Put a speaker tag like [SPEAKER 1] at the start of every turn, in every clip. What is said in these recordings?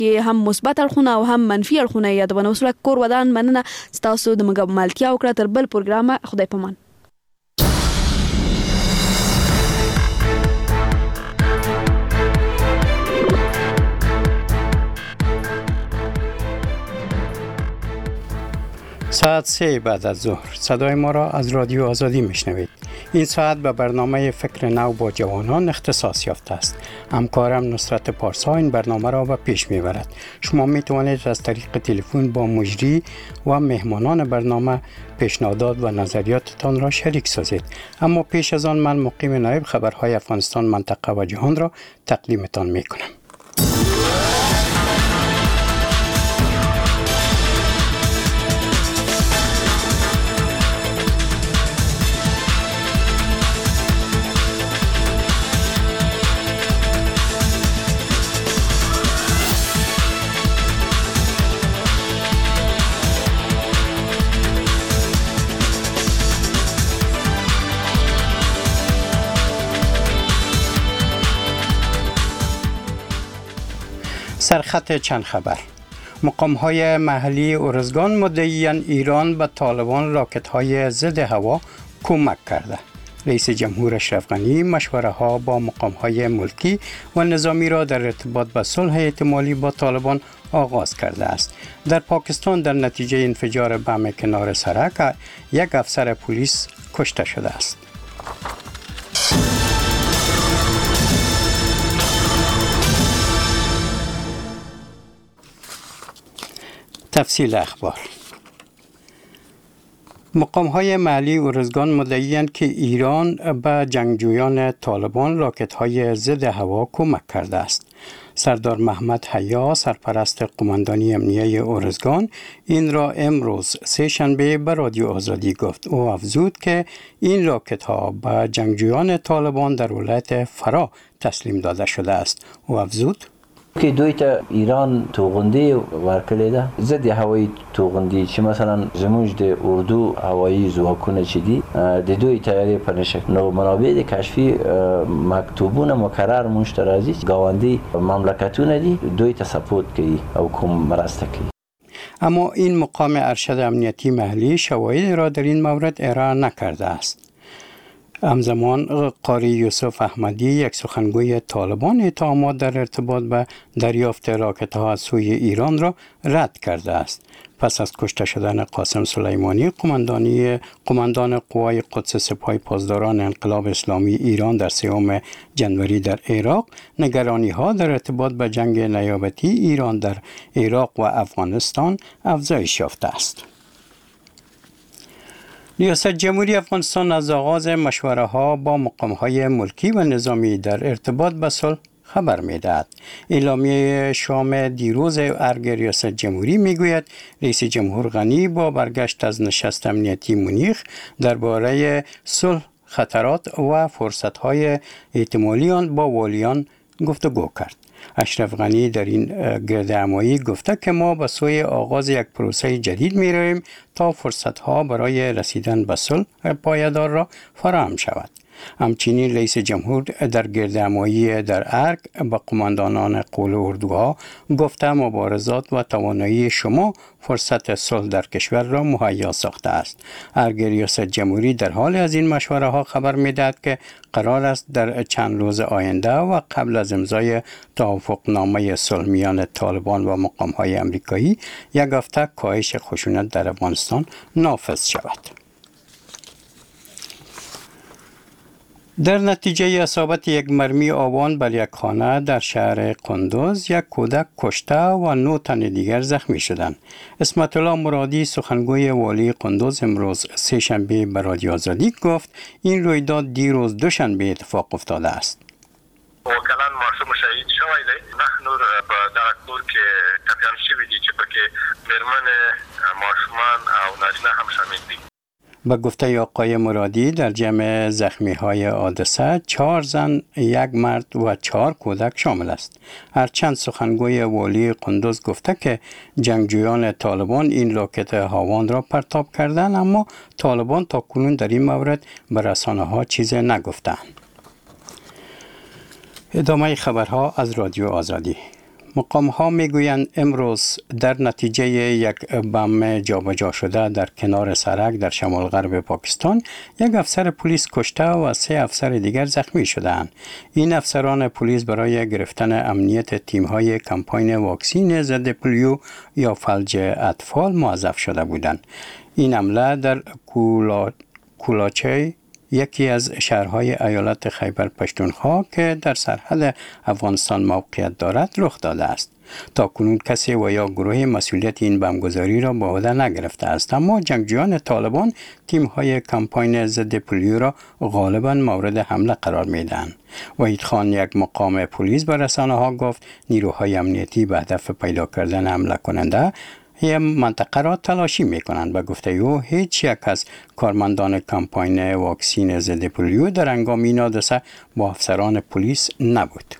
[SPEAKER 1] کې هم مثبت اړخونه او هم منفي اړخونه یادونه. وسله کور ودان مننه تاسو د ملتیا وکړه. تر بل پروګرام خدای پامان.
[SPEAKER 2] ساعت 3 بعد از ظهر صدای ما را از رادیو آزادی میشنوید. این ساعت به برنامه فکر نو با جوانان اختصاص یافته است. همکارم نصرت پارسا این برنامه را به پیش میبرد. شما میتوانید از طریق تلفن با مجری و مهمانان برنامه پیشنهادات و نظریاتتان را شریک سازید. اما پیش از آن من مقیم نایب خبرهای افغانستان منطقه و جهان را تقدیمتان میکنم. سرخط چند خبر. مقام‌های محلی ارزگان مدعیان ایران به طالبان راکت‌های ضد هوا کمک کرده. رئیس جمهور اشرف غنی مشوره‌ها با مقام‌های ملکی و نظامی را در ارتباط به صلح احتمالی با طالبان آغاز کرده است. در پاکستان در نتیجه انفجار بم کنار سرک یک افسر پلیس کشته شده است. تفصیل اخبار. مقام‌های محلی ارزگان مدعی‌اند که ایران به جنگجویان طالبان راکت‌های ضد هوا کمک کرده است. سردار محمد حیا سرپرست قماندانی امنیه ارزگان این را امروز سه شنبه به رادیو آزادی گفت. او افزود که این راکت‌ها به جنگجویان طالبان در ولایت فرا تسلیم داده شده است. او افزود
[SPEAKER 3] که دوی ته ایران توغندی ورکړی ده ضد هوایی توغندی چې مثلا زموږ د اردو هوایی ځواکونه چې دي د دوی تیاری په نشه نو منابع د کشفي مکتوبونه مکرر مونږ ته راځي گاونډي مملکتونه دي دوی ته سپورت کوي او کوم مرسته کوي.
[SPEAKER 2] اما این مقام ارشد امنیتی محلی شواهد را در این مورد ارائه نکرده است. همزمان قاری یوسف احمدی یک سخنگوی طالبان اتهامات در ارتباط به دریافت راکت‌ها از سوی ایران را رد کرده است. پس از کشته شدن قاسم سلیمانی قماندان قوای قدس سپاه پاسداران انقلاب اسلامی ایران در 3 جنوری در عراق، نگرانی‌ها در ارتباط به جنگ نیابتی ایران در عراق و افغانستان افزایش یافته است. ریاست جمهوری افغانستان از آغاز مشوره‌ها با مقام‌های ملکی و نظامی در ارتباط به صلح خبر می‌دهد. اعلامیه شام دیروز ارگ ریاست جمهوری می‌گوید رئیس جمهور غنی با برگشت از نشست امنیتی مونیخ درباره صلح، خطرات و فرصت‌های احتمالی آن با والیان گفتگو کرد. اشرف غنی در این گردهمایی گفته که ما به سوی آغاز یک پروسه جدید می رویم تا فرصت‌ها برای رسیدن به صلح پایدار را فراهم شود. همچنین رئیس جمهور در گردهمایی در ارگ به قماندانان قول اردوها گفته مبارزات و توانایی شما فرصت صلح در کشور را مهیا ساخته است. ارگ ریاست جمهوری در حال از این مشوره ها خبر می‌دهد که قرار است در چند روز آینده و قبل از امضای توافقنامه صلح میان طالبان و مقام‌های آمریکایی یک هفته کاهش خشونت در افغانستان نافذ شود. در نتیجه اصابت یک مرمی آوان بر یک خانه در شهر قندوز یک کودک کشته و 9 تن دیگر زخمی شدند. اسمت الله مرادی سخنگوی والی قندوز امروز سه شنبه به رادیو آزادی گفت این رویداد دیروز دوشنبه اتفاق افتاده است.
[SPEAKER 4] وکلان معصوم شهید شوی دی نور په دغه کور کې ټپیان شوي دي چې پکې میرمن ماشومان او نارینه هم شامل دي.
[SPEAKER 2] به گفته آقای مرادی در جمع زخمی های حادثه 4 زن، 1 مرد و 4 کودک شامل است. هرچند سخنگوی والی قندوز گفته که جنگجویان طالبان این راکت هاوان را پرتاب کردند، اما طالبان تا کنون در این مورد به رسانه ها چیزی نگفتند. ادامه خبرها از رادیو آزادی. مقام‌ها میگویند امروز در نتیجه یک بم جابجا شده در کنار سرک در شمال غرب پاکستان یک افسر پلیس کشته و 3 افسر دیگر زخمی شدند. این افسران پلیس برای گرفتن امنیت تیم‌های کمپاین واکسین ضد پولیو یا فلج اطفال موظف شده بودند. این حمله در کولاچی یکی از شهرهای ایالت خیبر پشتونخوا که در سرحد افغانستان موقعیت دارد رخ داده است. تا کنون کسی و یا گروه مسئولیت این بمبگذاری را به عهده نگرفته است، اما جنگجویان طالبان تیم‌های کمپاین ضد پولیو را غالباً مورد حمله قرار می‌دهند. وحید خان، یک مقام پلیس، به رسانه‌ها گفت نیروهای امنیتی به هدف پیدا کردن حمله کننده یه منطقه را تلاشی میکنند. به گفته او هیچ یک از کارمندان کمپاین واکسین ضد پولیو در هنگام این حادثه با افسران پلیس نبود.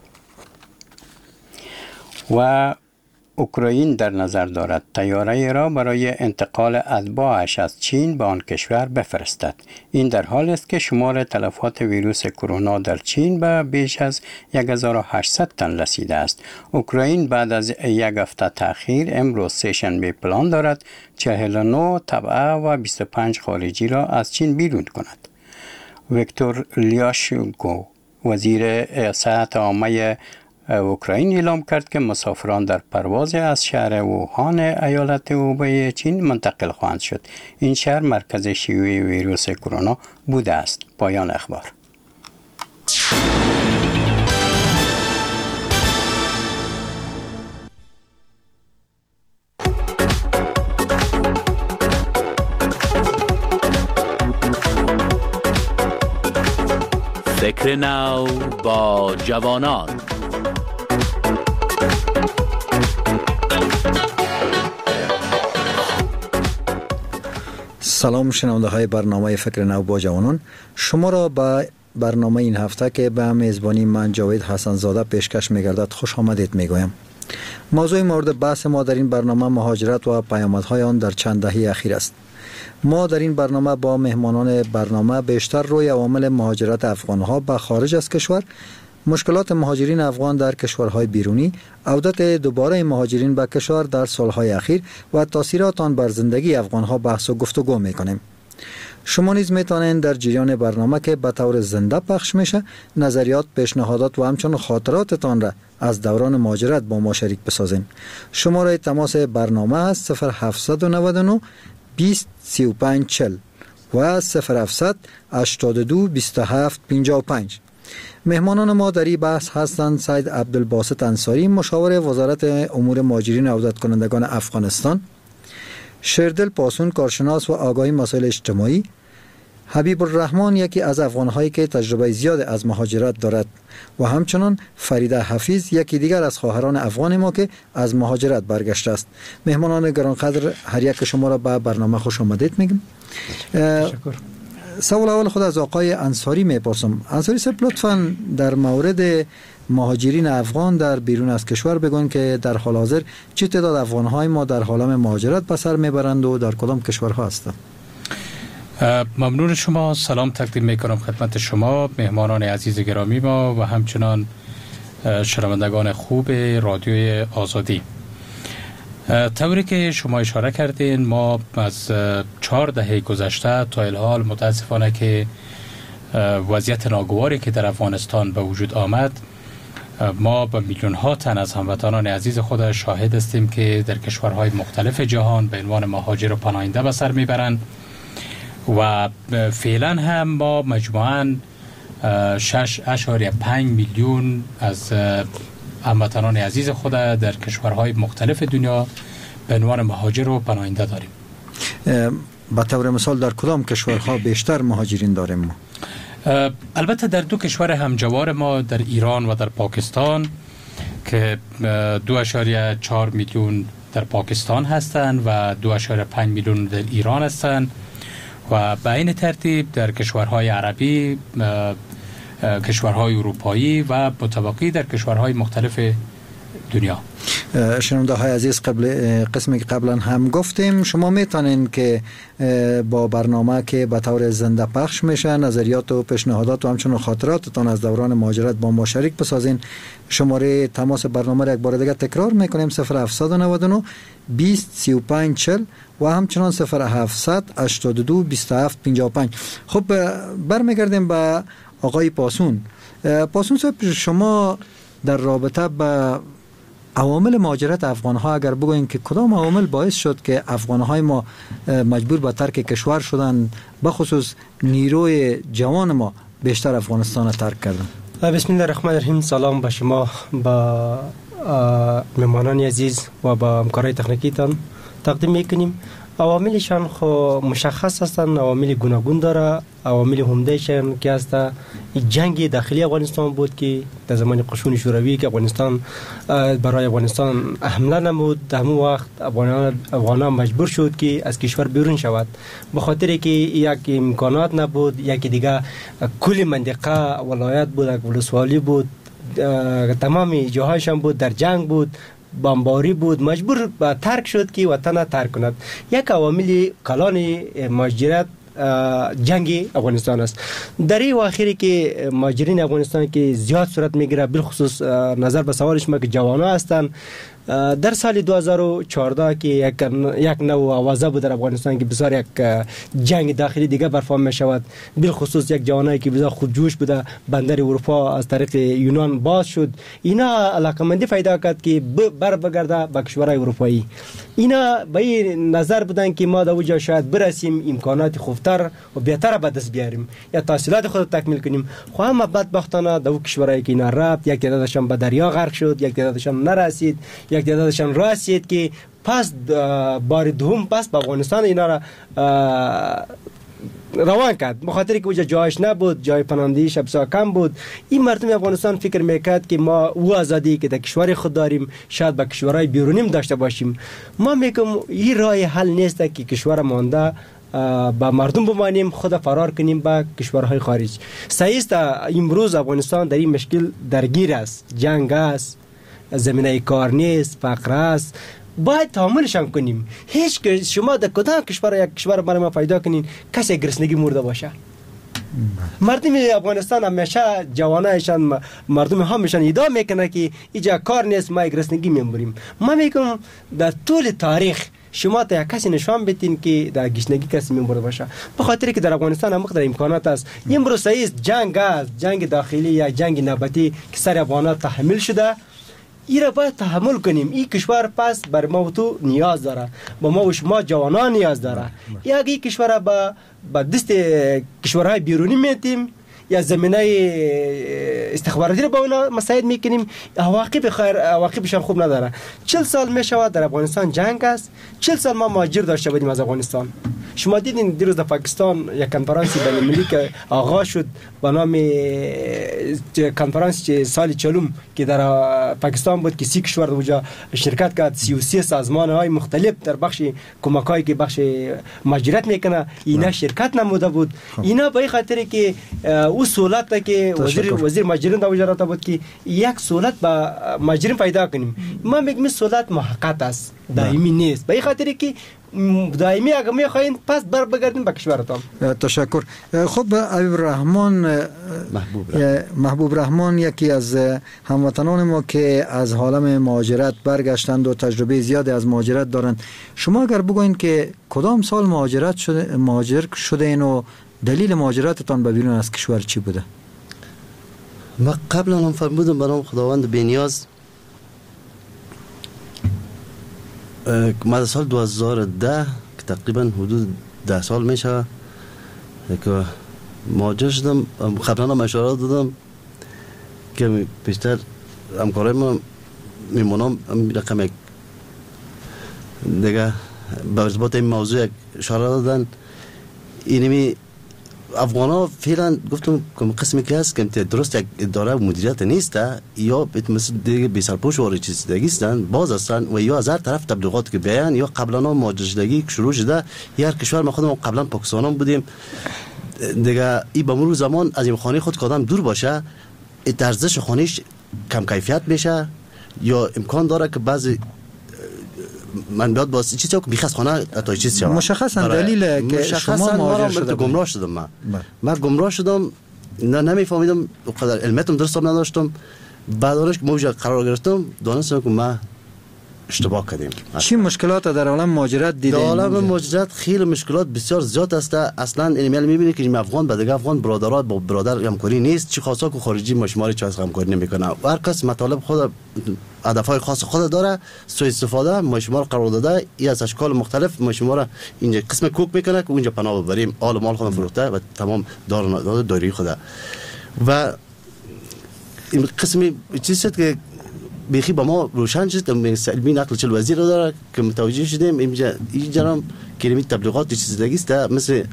[SPEAKER 2] و اوکراین در نظر دارد طیاره را برای انتقال اتباعش از چین به آن کشور بفرستد. این در حال است که شمار تلفات ویروس کرونا در چین به بیش از 1800 تن رسیده است. اوکراین بعد از یک هفته تأخیر امروز سه‌شنبه پلان دارد 49 تبعه و 25 خارجی را از چین بیرون کند. ویکتور لیاشوکو، وزیر صحت عامه اوکراین، اعلام کرد که مسافران در پرواز از شهر ووهان ایالت هوبی چین منتقل خواهند شد. این شهر مرکز شیوع ویروس کرونا بوده است. پایان اخبار.
[SPEAKER 5] فکر نو با جوانان.
[SPEAKER 6] سلام شنونده های برنامه فکر نو با جوانان، شما را به برنامه این هفته که به میزبانی من جاوید حسن زاده پیشکش می‌گردد خوش آمدید میگویم. موضوع مورد بحث ما در این برنامه مهاجرت و پیامدهای آن در چند دهه اخیر است. ما در این برنامه با مهمانان برنامه بیشتر روی عوامل مهاجرت افغانها به خارج از کشور، مشکلات مهاجرین افغان در کشورهای بیرونی، عودت دوباره مهاجرین به کشور در سالهای اخیر و تاثیرات آن بر زندگی افغانها بحث و گفتگو میکنیم. شما نیز میتونید در جریان برنامه که به طور زنده پخش میشه نظریات، پیشنهادات و همچنین خاطراتتان را از دوران مهاجرت با ما شریک بسازین. شماره تماس برنامه است 0799 20 35 40 و 0700 82 27 55. مهمانان ما در این بحث هستند سید عبدالباسط انصاری، مشاور وزارت امور مهاجرین و عودت کنندگان افغانستان، شیردل پاسون، کارشناس و آگاهی مسائل اجتماعی، حبیب الرحمن، یکی از افغانهایی که تجربه زیاد از مهاجرت دارد، و همچنان فریده حفیظ، یکی دیگر از خواهران افغان ما که از مهاجرت برگشته است. مهمانان گرانقدر، هر یک شما را به برنامه خوش آمدید میگم. تشکر. سوال اول خود از آقای انصاری میپرسم. انصاری صاحب، لطفاً در مورد مهاجرین افغان در بیرون از کشور بگوین که در حال حاضر چه تعداد افغان‌های ما در حال مهاجرت به سر میبرند و در کدام کشورها هستند؟
[SPEAKER 7] ممنون شما. سلام تقدیم میکنم خدمت شما مهمانان عزیز گرامی ما و همچنان شنوندگان خوب رادیوی آزادی. طوری که شما اشاره کردین، ما از 4 دهه گذشته تا الحال متاسفانه که وضعیت ناگواری که در افغانستان به وجود آمد، ما به میلیون ها تن از هموطنان عزیز خود شاهد هستیم که در کشورهای مختلف جهان به عنوان مهاجر و پناهنده به سر میبرند و فعلا هم ما مجموعاً 6.5 میلیون از هموطنان عزیز خود در کشورهای مختلف دنیا به عنوان مهاجر و پناهنده داریم.
[SPEAKER 6] به طور مثال در کدام کشورها بیشتر مهاجرین داریم ما؟
[SPEAKER 7] البته در 2 کشور همجوار ما، در ایران و در پاکستان، که 2.4 میلیون در پاکستان هستند و 2.5 میلیون در ایران هستند، و به این ترتیب در کشورهای عربی، کشورهای اروپایی و متوقی در کشورهای مختلف دنیا.
[SPEAKER 6] شنونده های عزیز، قسمی که قبلا هم گفتیم، شما میتونین که با برنامه که به طور زنده پخش میشه نظریات و پیشنهادات و همچنین خاطراتتان از دوران مهاجرت با ما شریک بسازین. شماره تماس برنامه را یک بار دیگه تکرار میکنیم: 0799 20 35 40 و همچنان 0700 82 27 55. خب برمیگردیم به آقای پاسون. پاسون صاحب، شما در رابطه با عوامل مهاجرت افغان‌ها اگر بگوین که کدام عوامل باعث شد که افغان‌های ما مجبور به ترک کشور شدن، بخصوص نیروی جوان ما بیشتر افغانستان را ترک کردن؟
[SPEAKER 8] بسم الله الرحمن الرحیم. سلام به شما، با مهمانان عزیز و با همکارای تکنیکیتان تقدیم میکنیم. عواملشان خو مشخص هستند، عوامل گوناگون داره. عوامل عمدهشان که است جنگ داخلی افغانستان بود که در زمان قشون شوروی که افغانستان برای افغانستان حمله نمود، در همون وقت افغانان مجبور شد که از کشور بیرون شود، به خاطر که یک امکانات نبود، یک دیگه کل منطقه ولایت بود، یک ولسوالی بود، تمام جاهایشان بود در جنگ بود، بمباری بود، مجبور به ترک شد که وطن ترک کند. یک عوامل کلان مهاجرت جنگ افغانستان است. در این واخیری که مهاجرین افغانستان که زیاد صورت میگیره، بالخصوص نظر به سوالش ما که جوانان هستند، در سال 2014 که یک نوع آوازه بود در افغانستان که بسیار یک جنگ داخلی دیگه برپا می شود، بالخصوص یک جوانایی که بسیار خودجوش بوده، بندر اروپا از طریق یونان باز شد، اینا علاقمندی پیدا کرد که بگرده به کشورهای اروپایی. اینا به این نظر بودن که ما در اونجا شاید برسیم، امکانات خوبتر و بهتر به دست بیاریم یا تحصیلات خود تکمیل کنیم. خو اما بدبختانه در اون کشورهایی که اینا رفت، یک تعدادشان به دریا غرق شد، یک تعدادشان نرسید، یک تعدادشان رسید که پس بار دوم پس به افغانستان اینا را روان کرد، بخاطر که اونجا جایش نبود، جای پناهندگیش بسیار کم بود. این مردم افغانستان فکر میکرد که ما او آزادی که در کشور خود داریم شاید به کشورهای بیرونیم داشته باشیم. ما میگم این راه حل نیست که کشور مانده با مردم بمانیم، خود فرار کنیم به کشورهای خارج. صحیح است امروز افغانستان در این مشکل درگیر است، جنگ است، زمینه کار نیست، فقر است، باید تحملشان کنیم. هیچ که شما در کدام کشور یک کشور برای ما پیدا کنین کسی گرسنگی مرده باشه. مردم افغانستان همیشه جوانایشان، مردم همیشان ادعا میکنه که اینجا کار نیست، ما گرسنگی میموریم. ما میگم در طول تاریخ شما تا یک کسی نشان بدین که در گشنگی کسی میمورده باشه، به خاطر که در افغانستان هم مقدار امکانات است. امروز است جنگ است، جنگ داخلی یا جنگ نوبتی که سر افغانات تحمل شده، این را باید تحمل کنیم. این کشور پس بر ما و تو نیاز داره، با ما و شما جوانان نیاز داره. یا این کشور با دست کشورهای بیرونی میتیم یا زمینه استخباراتی را با اونا مساعد میکنیم، عواقبشان خوب نداره. 40 سال میشود در افغانستان جنگ است، 40 سال ما مهاجر داشته بودیم از افغانستان. شما دیدین دیروز در پاکستان یک کنفرانسی بین‌المللی که آغاز شد به نام کنفرانس سال 40 که در پاکستان بود که 30 کشور اونجا شرکت کرد، 33 سازمان‌های مختلف در بخش کمک‌هایی که بخش مهاجرت میکنه اینا شرکت نموده بود. اینا به خاطر که او سہولت که وزیر مهاجرین در اونجا رفته بود که یک سہولت با مهاجرین پیدا کنیم. ما میگیم سہولت محقق است، دائمی نیست. به خاطر که دائمی اگر میخواین پس بر بگردین به کشورتان.
[SPEAKER 6] تشکر. خب محبوب رحمان یکی از هموطنان ما که از عالم مهاجرت برگشتند و تجربه زیادی از مهاجرت دارند، شما اگر بگوین که کدام سال مهاجر شدین و دلیل مهاجرتتان به بیرون از کشور چی بوده؟
[SPEAKER 9] ما قبلا هم فرمودم برام خداوند بی‌نیاز، ما در سال 2010 که تقریبا حدود 10 سال میشه که مهاجر شدم. قبلا هم اشاره دادم که بیشتر همکارای ما میمونم رقم یک دیگه به ارتباط این موضوع اشاره دادن. اینمی افغانا فعلا گفتم که قسمی که هست که درست یک اداره و مدیریت نیست یا مثل دیگه بی سرپوش و چیز دیگه هستن، باز هستن و یا از هر طرف تبلیغات که بیان یا قبلا مهاجر شدگی شروع شده. هر کشور ما خودمون قبلا پاکستان هم بودیم دیگه، این به مرور زمان از این خانه خود کدام دور باشه، ارزش خانهش کم کیفیت میشه یا امکان داره که بعضی منبعات باز چیزی که بیخص خانه تا چیز شود
[SPEAKER 6] مشخصا دلیل که شما مهاجر شده
[SPEAKER 9] گمراه شدم. من گمراه شدم، نمیفهمیدم، قدر علمیتم درست نداشتم. بعدش که موجه قرار گرفتم دانستم که ما اشتباه کردیم.
[SPEAKER 6] چی مشکلات در عالم مهاجرت دیدین؟
[SPEAKER 9] در عالم مهاجرت خیلی مشکلات بسیار زیاد است. اصلا ایمیل میبینید که افغان با دیگه افغان برادرات با برادر همکاری نیست، چی خاصا که خارجی مشماری چه همکاری نمیکنه. هر کس مطالب خود هدفهای خاص خود داره، سوء استفاده مشمار قرار داده، ای از اشکال مختلف مشمار اینجا قسم کوک میکنه که اونجا پناه ببریم، آل مال خود فروخته و تمام داری خود. و این قسمی چیزی که بیخی با ما روشن شد، سلمی نقل چل وزیر رو داره که متوجه شدیم اینجا هم کلمه تبلیغات چیزی دیگه است، مثل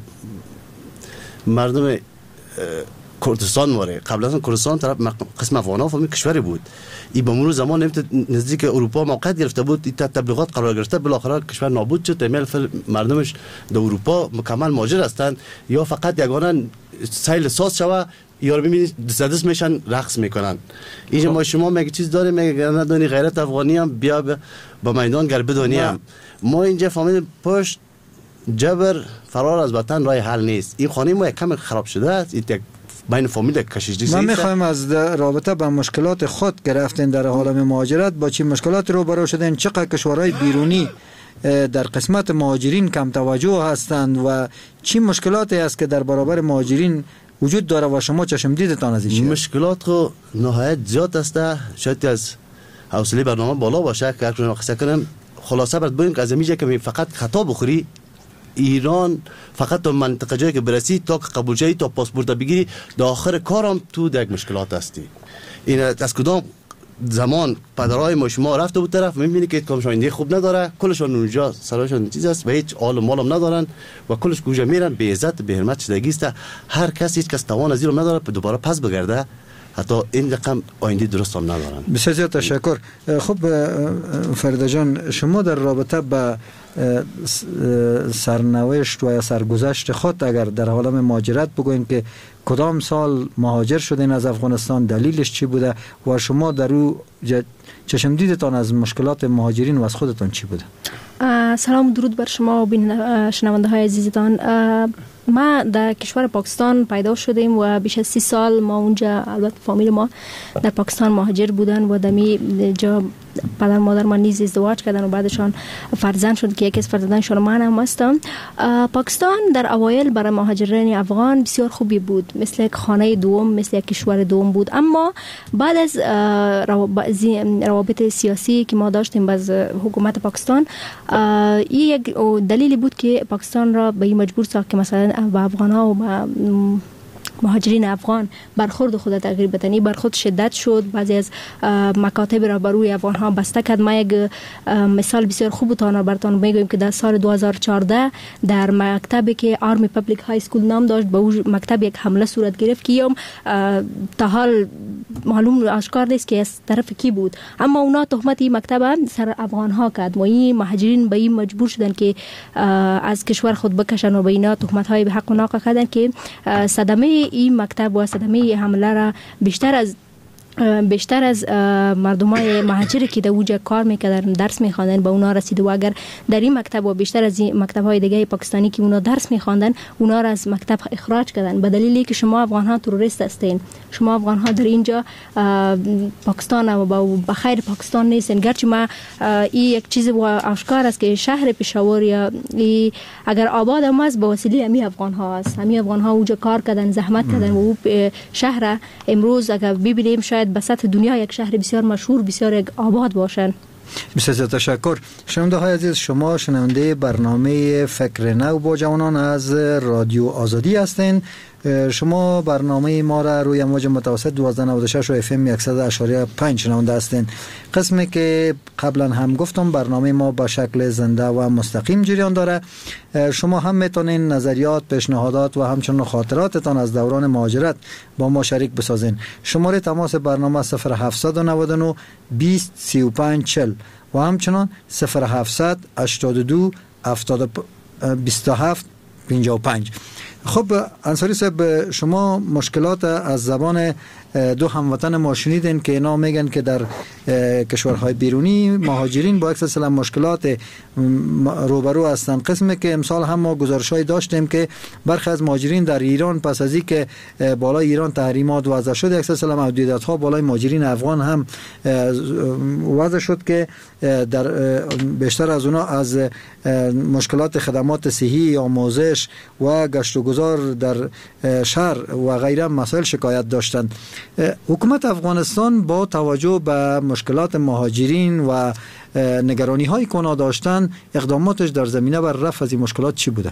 [SPEAKER 9] مردم کردستان ماره. قبل از کردستان طرف قسم افغان‌ها فهمی کشوری بود، این به مرور زمان نزدیک اروپا موقعیت گرفته بود، این تبلیغات قرار گرفته، بالاخره کشور نابود شد. تمام مردمش در اروپا مکمل مهاجر هستند یا فقط یگانه سیل ساز شوه یا رو ببینید دست میشن رقص میکنن. اینجا ما شما میگه چیز داریم، میگه ندونی غیرت افغانی هم بیا با میدان گر بدونیم. ما اینجا فهمیدیم پشت جبر فرار از وطن راه حل نیست. این خانه ما یک کم خراب شده است، این بین فامیل کشیدگی.
[SPEAKER 6] ما میخوایم از رابطه با مشکلات خود گرفتین در عالم مهاجرت با چه مشکلات روبرو شدین، چقدر کشورهای بیرونی در قسمت مهاجرین کم توجه هستند و چه مشکلاتی است که در برابر مهاجرین وجود داره و شما چشم دیدتان از این؟
[SPEAKER 9] مشکلات خو نهایت زیاد است. شاید از حوصله برنامه بالا باشه که اگر قصه کنم خلاصه برات بگم که از اینجا که فقط خطا بخوری ایران فقط تو منطقه جایی که برسی تا قبول شی تا پاسپورت بگیری در آخر کارم تو در مشکلات هستی. این از کدام زمان پدرای ما شما رفته بود طرف میبینی که کامشون ایده خوب نداره، کلشون اونجا سراشون چیز است و هیچ آل و مالم ندارن و کلش گوجه میرن به عزت به حرمت چیزی است. هر کسی هیچ کس توان از اینو نداره دوباره پس بگرده، حتی این رقم آینده درست هم ندارن.
[SPEAKER 6] بسیار زیاد تشکر. خب فریده جان، شما در رابطه با سرنوشت و یا سرگذشت خود اگر در عالم مهاجرت بگوین که کدام سال مهاجر شدین از افغانستان، دلیلش چی بوده و شما در او چشم دیدتان از مشکلات مهاجرین و از خودتان چی بوده؟
[SPEAKER 10] سلام و درود بر شما و شنونده های عزیزتان. ما در کشور پاکستان پیدا شدیم و بیش از 30 سال ما اونجا، البته فامیل ما در پاکستان مهاجر بودن و دمی جا پدر مادر من نیز ازدواج کردن و بعدشان فرزند شد که یکی از فرزندانشان من هم هستم. پاکستان در اوایل برای مهاجرین افغان بسیار خوبی بود، مثل یک خانه دوم، مثل یک کشور دوم بود. اما بعد از روابط سیاسی که ما داشتیم با حکومت پاکستان، این یک دلیلی بود که پاکستان را به این مجبور ساخت که مثلا با افغان‌ها و با مهاجرین افغان برخورد خود تغییر بدن. برخورد شدت شد، بعضی از مکاتب را بر روی افغان ها بسته کرد. ما یک مثال بسیار خوب براتون میگم که در سال 2014 در مکتبی که آرمی پبلیک های اسکول نام داشت، به اون مکتب یک حمله صورت گرفت که تا حال معلوم آشکار نیست که از طرف کی بود، اما اونا تهمت این مکتب سر افغان ها کرد و این مهاجرین به این مجبور شدن که از کشور خود بکشن و به اینا تهمت های به حق و ناقه کردن که صدمه این مکتب و صدمه حمله را بیشتر از مردمای مهاجری که در اوجه کار میکردن، درس میخواندن، به اونا رسید. و اگر در این مکتب و بیشتر از این مکتب‌های دیگه پاکستانی که اونا درس میخواندن، اونا را از مکتب اخراج کردن به دلیلی که شما افغان‌ها تروریست هستین، شما افغان‌ها در اینجا پاکستان و به خیر پاکستان نیستین. گرچه ما این یک چیز آشکار است که شهر پشاور یا اگر آباد هم است به وسیله همین افغان‌ها است. همین افغان‌ها اوجه کار کردن، زحمت کردن و او شهر امروز اگر ببینیم شاید به سطح دنیا یک شهر بسیار مشهور، بسیار یک آباد باشن.
[SPEAKER 6] بسیار تشکر. شنونده های عزیز، شما شنونده برنامه فکر نو با جوانان از رادیو آزادی هستین. شما برنامه ما را روی امواج متوسط 1296 و اف ام 100.5 شنونده هستین. قسمی که قبلا هم گفتم برنامه ما با شکل زنده و مستقیم جریان داره. شما هم میتونین نظریات، پیشنهادات و همچنین خاطراتتان از دوران مهاجرت با ما شریک بسازین. شماره تماس برنامه 0799 20 35 40 و همچنین 0700 82 27 55. خب انصاری صاحب، شما مشکلات از زبان دو هموطن ما شنیدین که اینا میگن که در کشورهای بیرونی مهاجرین با اکثر مشکلات روبرو هستند. قسمی که امسال هم ما گزارش‌های داشتیم که برخی از مهاجرین در ایران پس از اینکه بالای ایران تحریمات وضع شد، اکثر محدودیت‌ها بالای مهاجرین افغان هم وضع شد که در بیشتر از اونا از مشکلات خدمات صحی، آموزش و گشت و گذار در شهر و غیره مسائل شکایت داشتند. حکومت افغانستان با توجه به مشکلات مهاجرین و نگرانی های که اونا داشتن، اقداماتش در زمینه بر رفع از این مشکلات چی بوده؟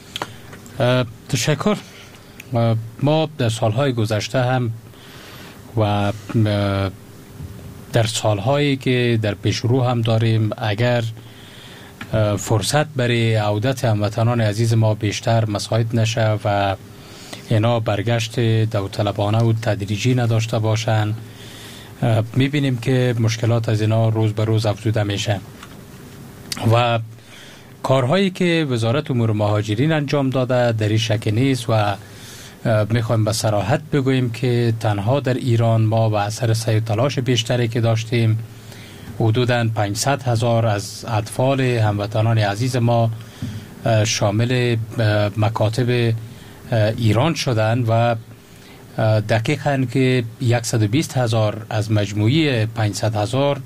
[SPEAKER 7] تشکر. ما در سالهای گذشته هم و در سالهایی که در پیش رو هم داریم، اگر فرصت برای عودت هموطنان عزیز ما بیشتر مساعد نشه و اینا برگشت داوطلبانه و تدریجی نداشته باشن، میبینیم که مشکلات از اینا روز به روز افزوده میشه. و کارهایی که وزارت امور مهاجرین انجام داده در این شک نیست و میخوایم به صراحت بگوییم که تنها در ایران ما به اثر سعی و تلاش بیشتری که داشتیم، حدوداً 500,000 از اطفال هموطنان عزیز ما شامل مکاتب ایران شدند و دقیقاً که 120,000 از مجموعی 500,000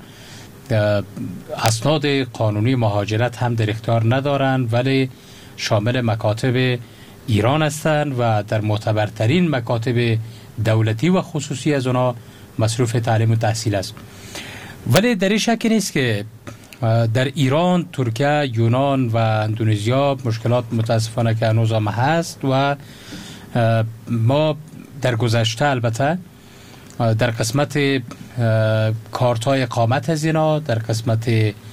[SPEAKER 7] اسناد قانونی مهاجرت هم در اختیار ندارند، ولی شامل مکاتب ایران هستند و در معتبرترین مکاتب دولتی و خصوصی از اونا مصروف تعلیم و تحصیل است. ولی در این شک نیست که در ایران، ترکیه، یونان و اندونزیا مشکلات متاسفانه که هنوز هم هست و ما در گذشته البته در قسمت کارت‌های اقامت از اینا، در قسمت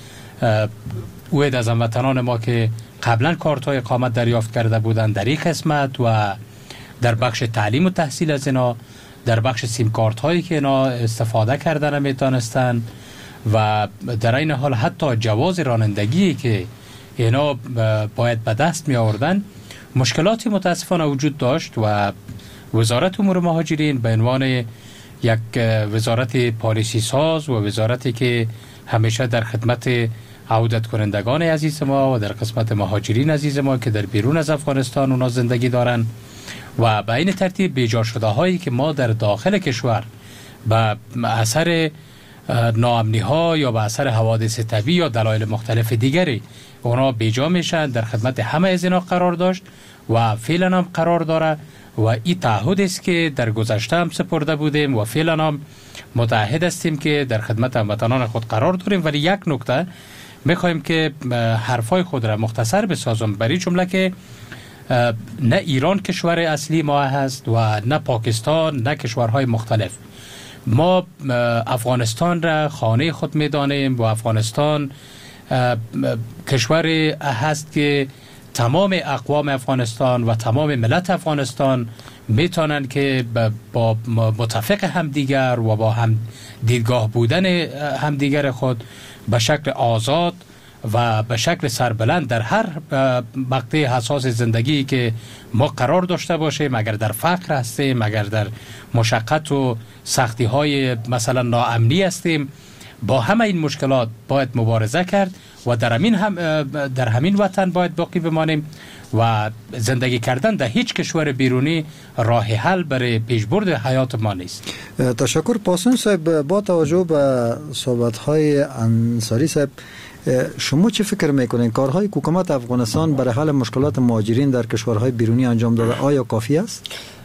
[SPEAKER 7] اوید از هموطنان ما که قبلا کارت‌های اقامت دریافت کرده بودند در این قسمت و در بخش تعلیم و تحصیل از اینا، در بخش سیم کارت هایی که اینا استفاده کردن نمیتونستن و در این حال حتی جواز رانندگی که اینا باید به دست می آوردن، مشکلاتی متاسفانه وجود داشت و وزارت امور مهاجرین به عنوان یک وزارت پالیسی ساز و وزارتی که همیشه در خدمت عودت کنندگان عزیز ما و در قسمت مهاجرین عزیز ما که در بیرون از افغانستان اونا زندگی دارن و به این ترتیب بیجا شده هایی که ما در داخل کشور به اثر ناامنی ها یا به اثر حوادث طبیعی یا دلایل مختلف دیگری اونا بیجا میشن، در خدمت همه از اینا قرار داشت و فعلا هم قرار داره و این تعهد است که در گذشته هم سپرده بودیم و فعلا هم متعهد هستیم که در خدمت هموطنان خود قرار داریم. ولی یک نکته میخوایم که حرفای خود را مختصر بسازم، برای جمله که نه ایران کشور اصلی ما هست و نه پاکستان نه کشورهای مختلف. ما افغانستان را خانه خود میدانیم و افغانستان کشور هست که تمام اقوام افغانستان و تمام ملت افغانستان میتونن که با متفق همدیگر و با هم دیدگاه بودن همدیگر خود به شکل آزاد و به شکل سربلند در هر مقطع حساس زندگی که ما قرار داشته باشیم، اگر در فقر هستیم، اگر در مشقت و سختی های مثلا ناامنی هستیم، با همه این مشکلات باید مبارزه کرد و در همین وطن باید باقی بمانیم و زندگی کردن در هیچ کشور بیرونی راه حل برای پیشبرد حیات ما نیست.
[SPEAKER 6] تشکر پاسون صاحب. با توجه به صحبت‌های انصاری صاحب، شما چه فکر میکنین کارهای حکومت افغانستان برای حل مشکلات مهاجرین در کشورهای بیرونی انجام داده آیا کافی است؟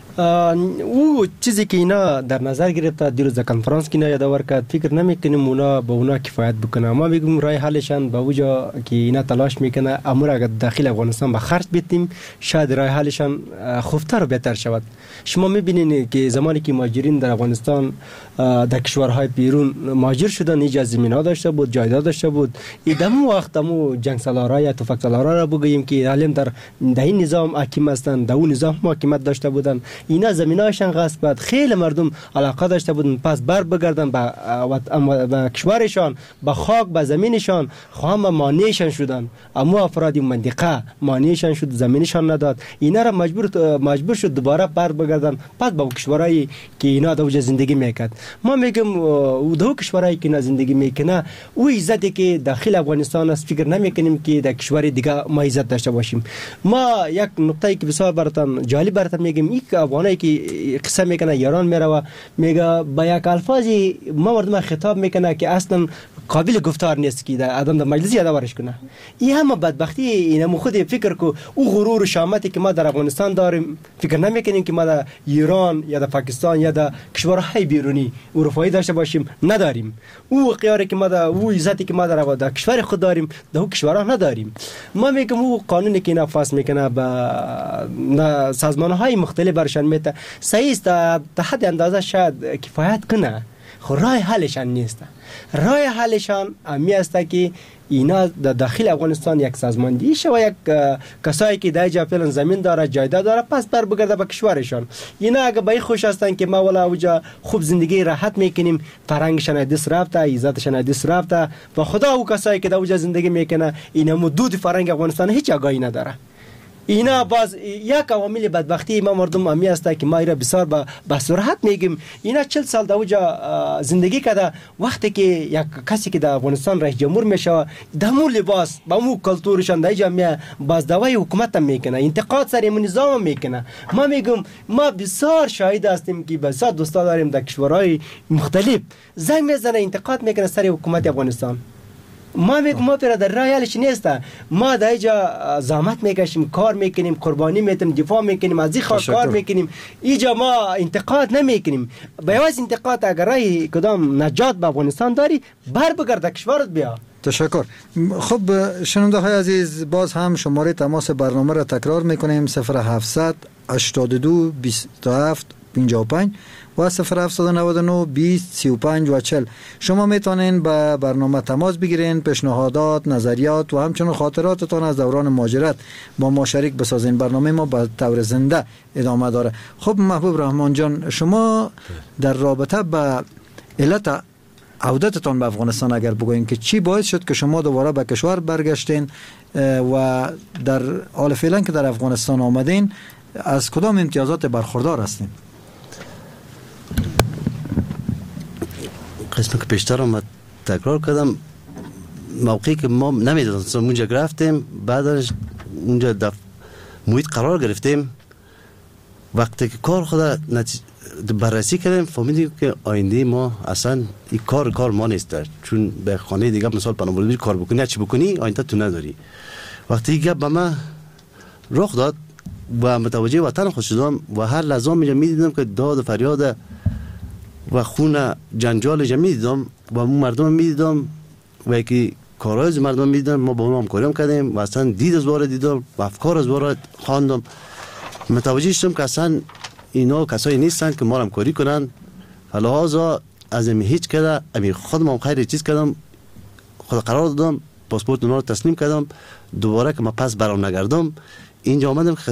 [SPEAKER 8] او چیزی که اینا در نظر گرفته دیروز در کنفرانس که اینا یادآور کرد، فکر نمیکنیم اونا به اونا کفایت بکنه. ما میگم راه حلشان به وجا که اینا تلاش میکنه امور اگر داخل افغانستان به خرج بدیم شاید راه حلشان خوبتر و بهتر شود. شما میبینید که زمانی که مهاجرین در افغانستان در کشورهای بیرون مهاجر شدن، ایجاد زمین‌ها داشته بود، جایداد داشته بود، ایدمو وقتمو جنگ سالارا یا توفک سالارا را بگوییم که علم در این نظام حاکم هستند، در اون نظام حاکمیت داشته بودند، اینا زمیناشان غصب کرد. خیلی مردم علاقه داشته بودن پس بر بگردن به کشورشان، به خاک، به زمینشان، خواهم مانعشان شدن. اما افراد منطقه مانعشان شد، زمینشان نداد. اینا را مجبور شد دوباره بر بگردن پس به کشورایی که اینا دوجه زندگی میکرد. ما میگم دو کشورایی که اینا زندگی میکنه او عزتی که داخل افغانستان است فکر نمیکنیم که در کشور دیگه ما عزت داشته باشیم. ما یک نقطه که بسیار براتون جالب براتون میگم، یک افغانی که قصه میکنه ایران میره و میگه با یک الفاظی ما مردم خطاب میکنه که اصلا قابل گفتار نیست که در آدم در مجلس یادآورش کنه. این همه بدبختی اینم خود فکر کو او غرور و شامتی که ما در افغانستان داریم فکر نمیکنیم که ما در ایران یا در پاکستان یا در کشورهای بیرونی اروپایی داشته باشیم، نداریم. او قیاری که ما در او عزتی که ما در کشور خود داریم در او کشورها نداریم. ما میگم او قانونی که نفاذ میکنه با سازمانهای مختلف برشان میته صحیح است، تا حد اندازه شاید کفایت کنه، خو راه حلشان نیست. راه حلشان امی است که اینا در داخل افغانستان یک سازماندهی شو، یک کسایی که در جا فعلا زمین داره، جایداد داره، پس بر بگرده به کشورشان. اینا اگه به خوش هستن که ما ولا اوجا خوب زندگی راحت میکنیم، فرهنگشان دست رفته، عزتشان دست رفته و خدا او کسایی که در اوجا زندگی میکنه اینا مدود فرهنگ افغانستان هیچ آگاهی نداره. اینا باز یک عوامل بدبختی ما مردم امی است که ما ایرا بسیار به صراحت میگیم. اینا 40 سال در اوجا زندگی کرده، وقتی که یک کسی که در افغانستان رئیس جمهور میشه دمو لباس با مو کلتورشان در جامعه باز دوای حکومت هم میکنه، انتقاد سر این نظام میکنه. ما میگم ما بسیار شاهد هستیم که بسیار دوستا داریم در کشورهای مختلف زنگ میزنه انتقاد میکنه سر حکومت افغانستان. ما میگم ما پر در راه حلش نیست. ما در اینجا زحمت میکشیم، کار میکنیم، قربانی میتیم، دفاع میکنیم، از این کار میکنیم. اینجا ما انتقاد نمیکنیم. بیواز انتقاد اگر راه کدام نجات به افغانستان داری بر بگرد کشورت بیا.
[SPEAKER 6] تشکر. خب شنونده های عزیز، باز هم شماره تماس برنامه را تکرار میکنیم: 0700 82 27 55 و 0799 20 35 و 40. شما میتونین به برنامه تماس بگیرین، پیشنهادات، نظریات و همچنین خاطراتتان از دوران مهاجرت با ما شریک بسازین. برنامه ما به طور زنده ادامه داره. خب محبوب رحمان جان، شما در رابطه با علت عودتتان به افغانستان اگر بگوین که چی باعث شد که شما دوباره به کشور برگشتین و در حال فعلا که در افغانستان آمدین از کدام امتیازات برخوردار هستین؟
[SPEAKER 9] قسمی که پیشتر آمد تکرار کردم، موقعی که ما نمیدونستم اونجا رفتیم، بعدش اونجا محیط قرار گرفتیم، وقتی که کار خدا بررسی کردیم فهمیدیم که آینده ما اصلا این کار ما نیست، چون به خانه دیگه مثال پناهجویی کار بکنی چی بکنی آینده تو نداری. وقتی گپ به من رخ داد و متوجه وطن خود شدم و هر لحظه میدیدم که داد و فریاد و خون جنجال جمعی دیدم و اون مردم میدیدم و یکی کارهای از مردم میدیدم. ما با اون همکاری کردیم و اصلا دید از باره دیدم و افکار از باره خواندم. متوجه شدم که اصلا اینا کسایی نیستن که ما همکاری کنن. فلحاظا از این هیچ کده امی خودم هم خیلی چیز کردم، خود قرار دادم، پاسپورت اونا رو تسلیم کردم. دوباره که ما پس برام نگردم اینجا آمدم که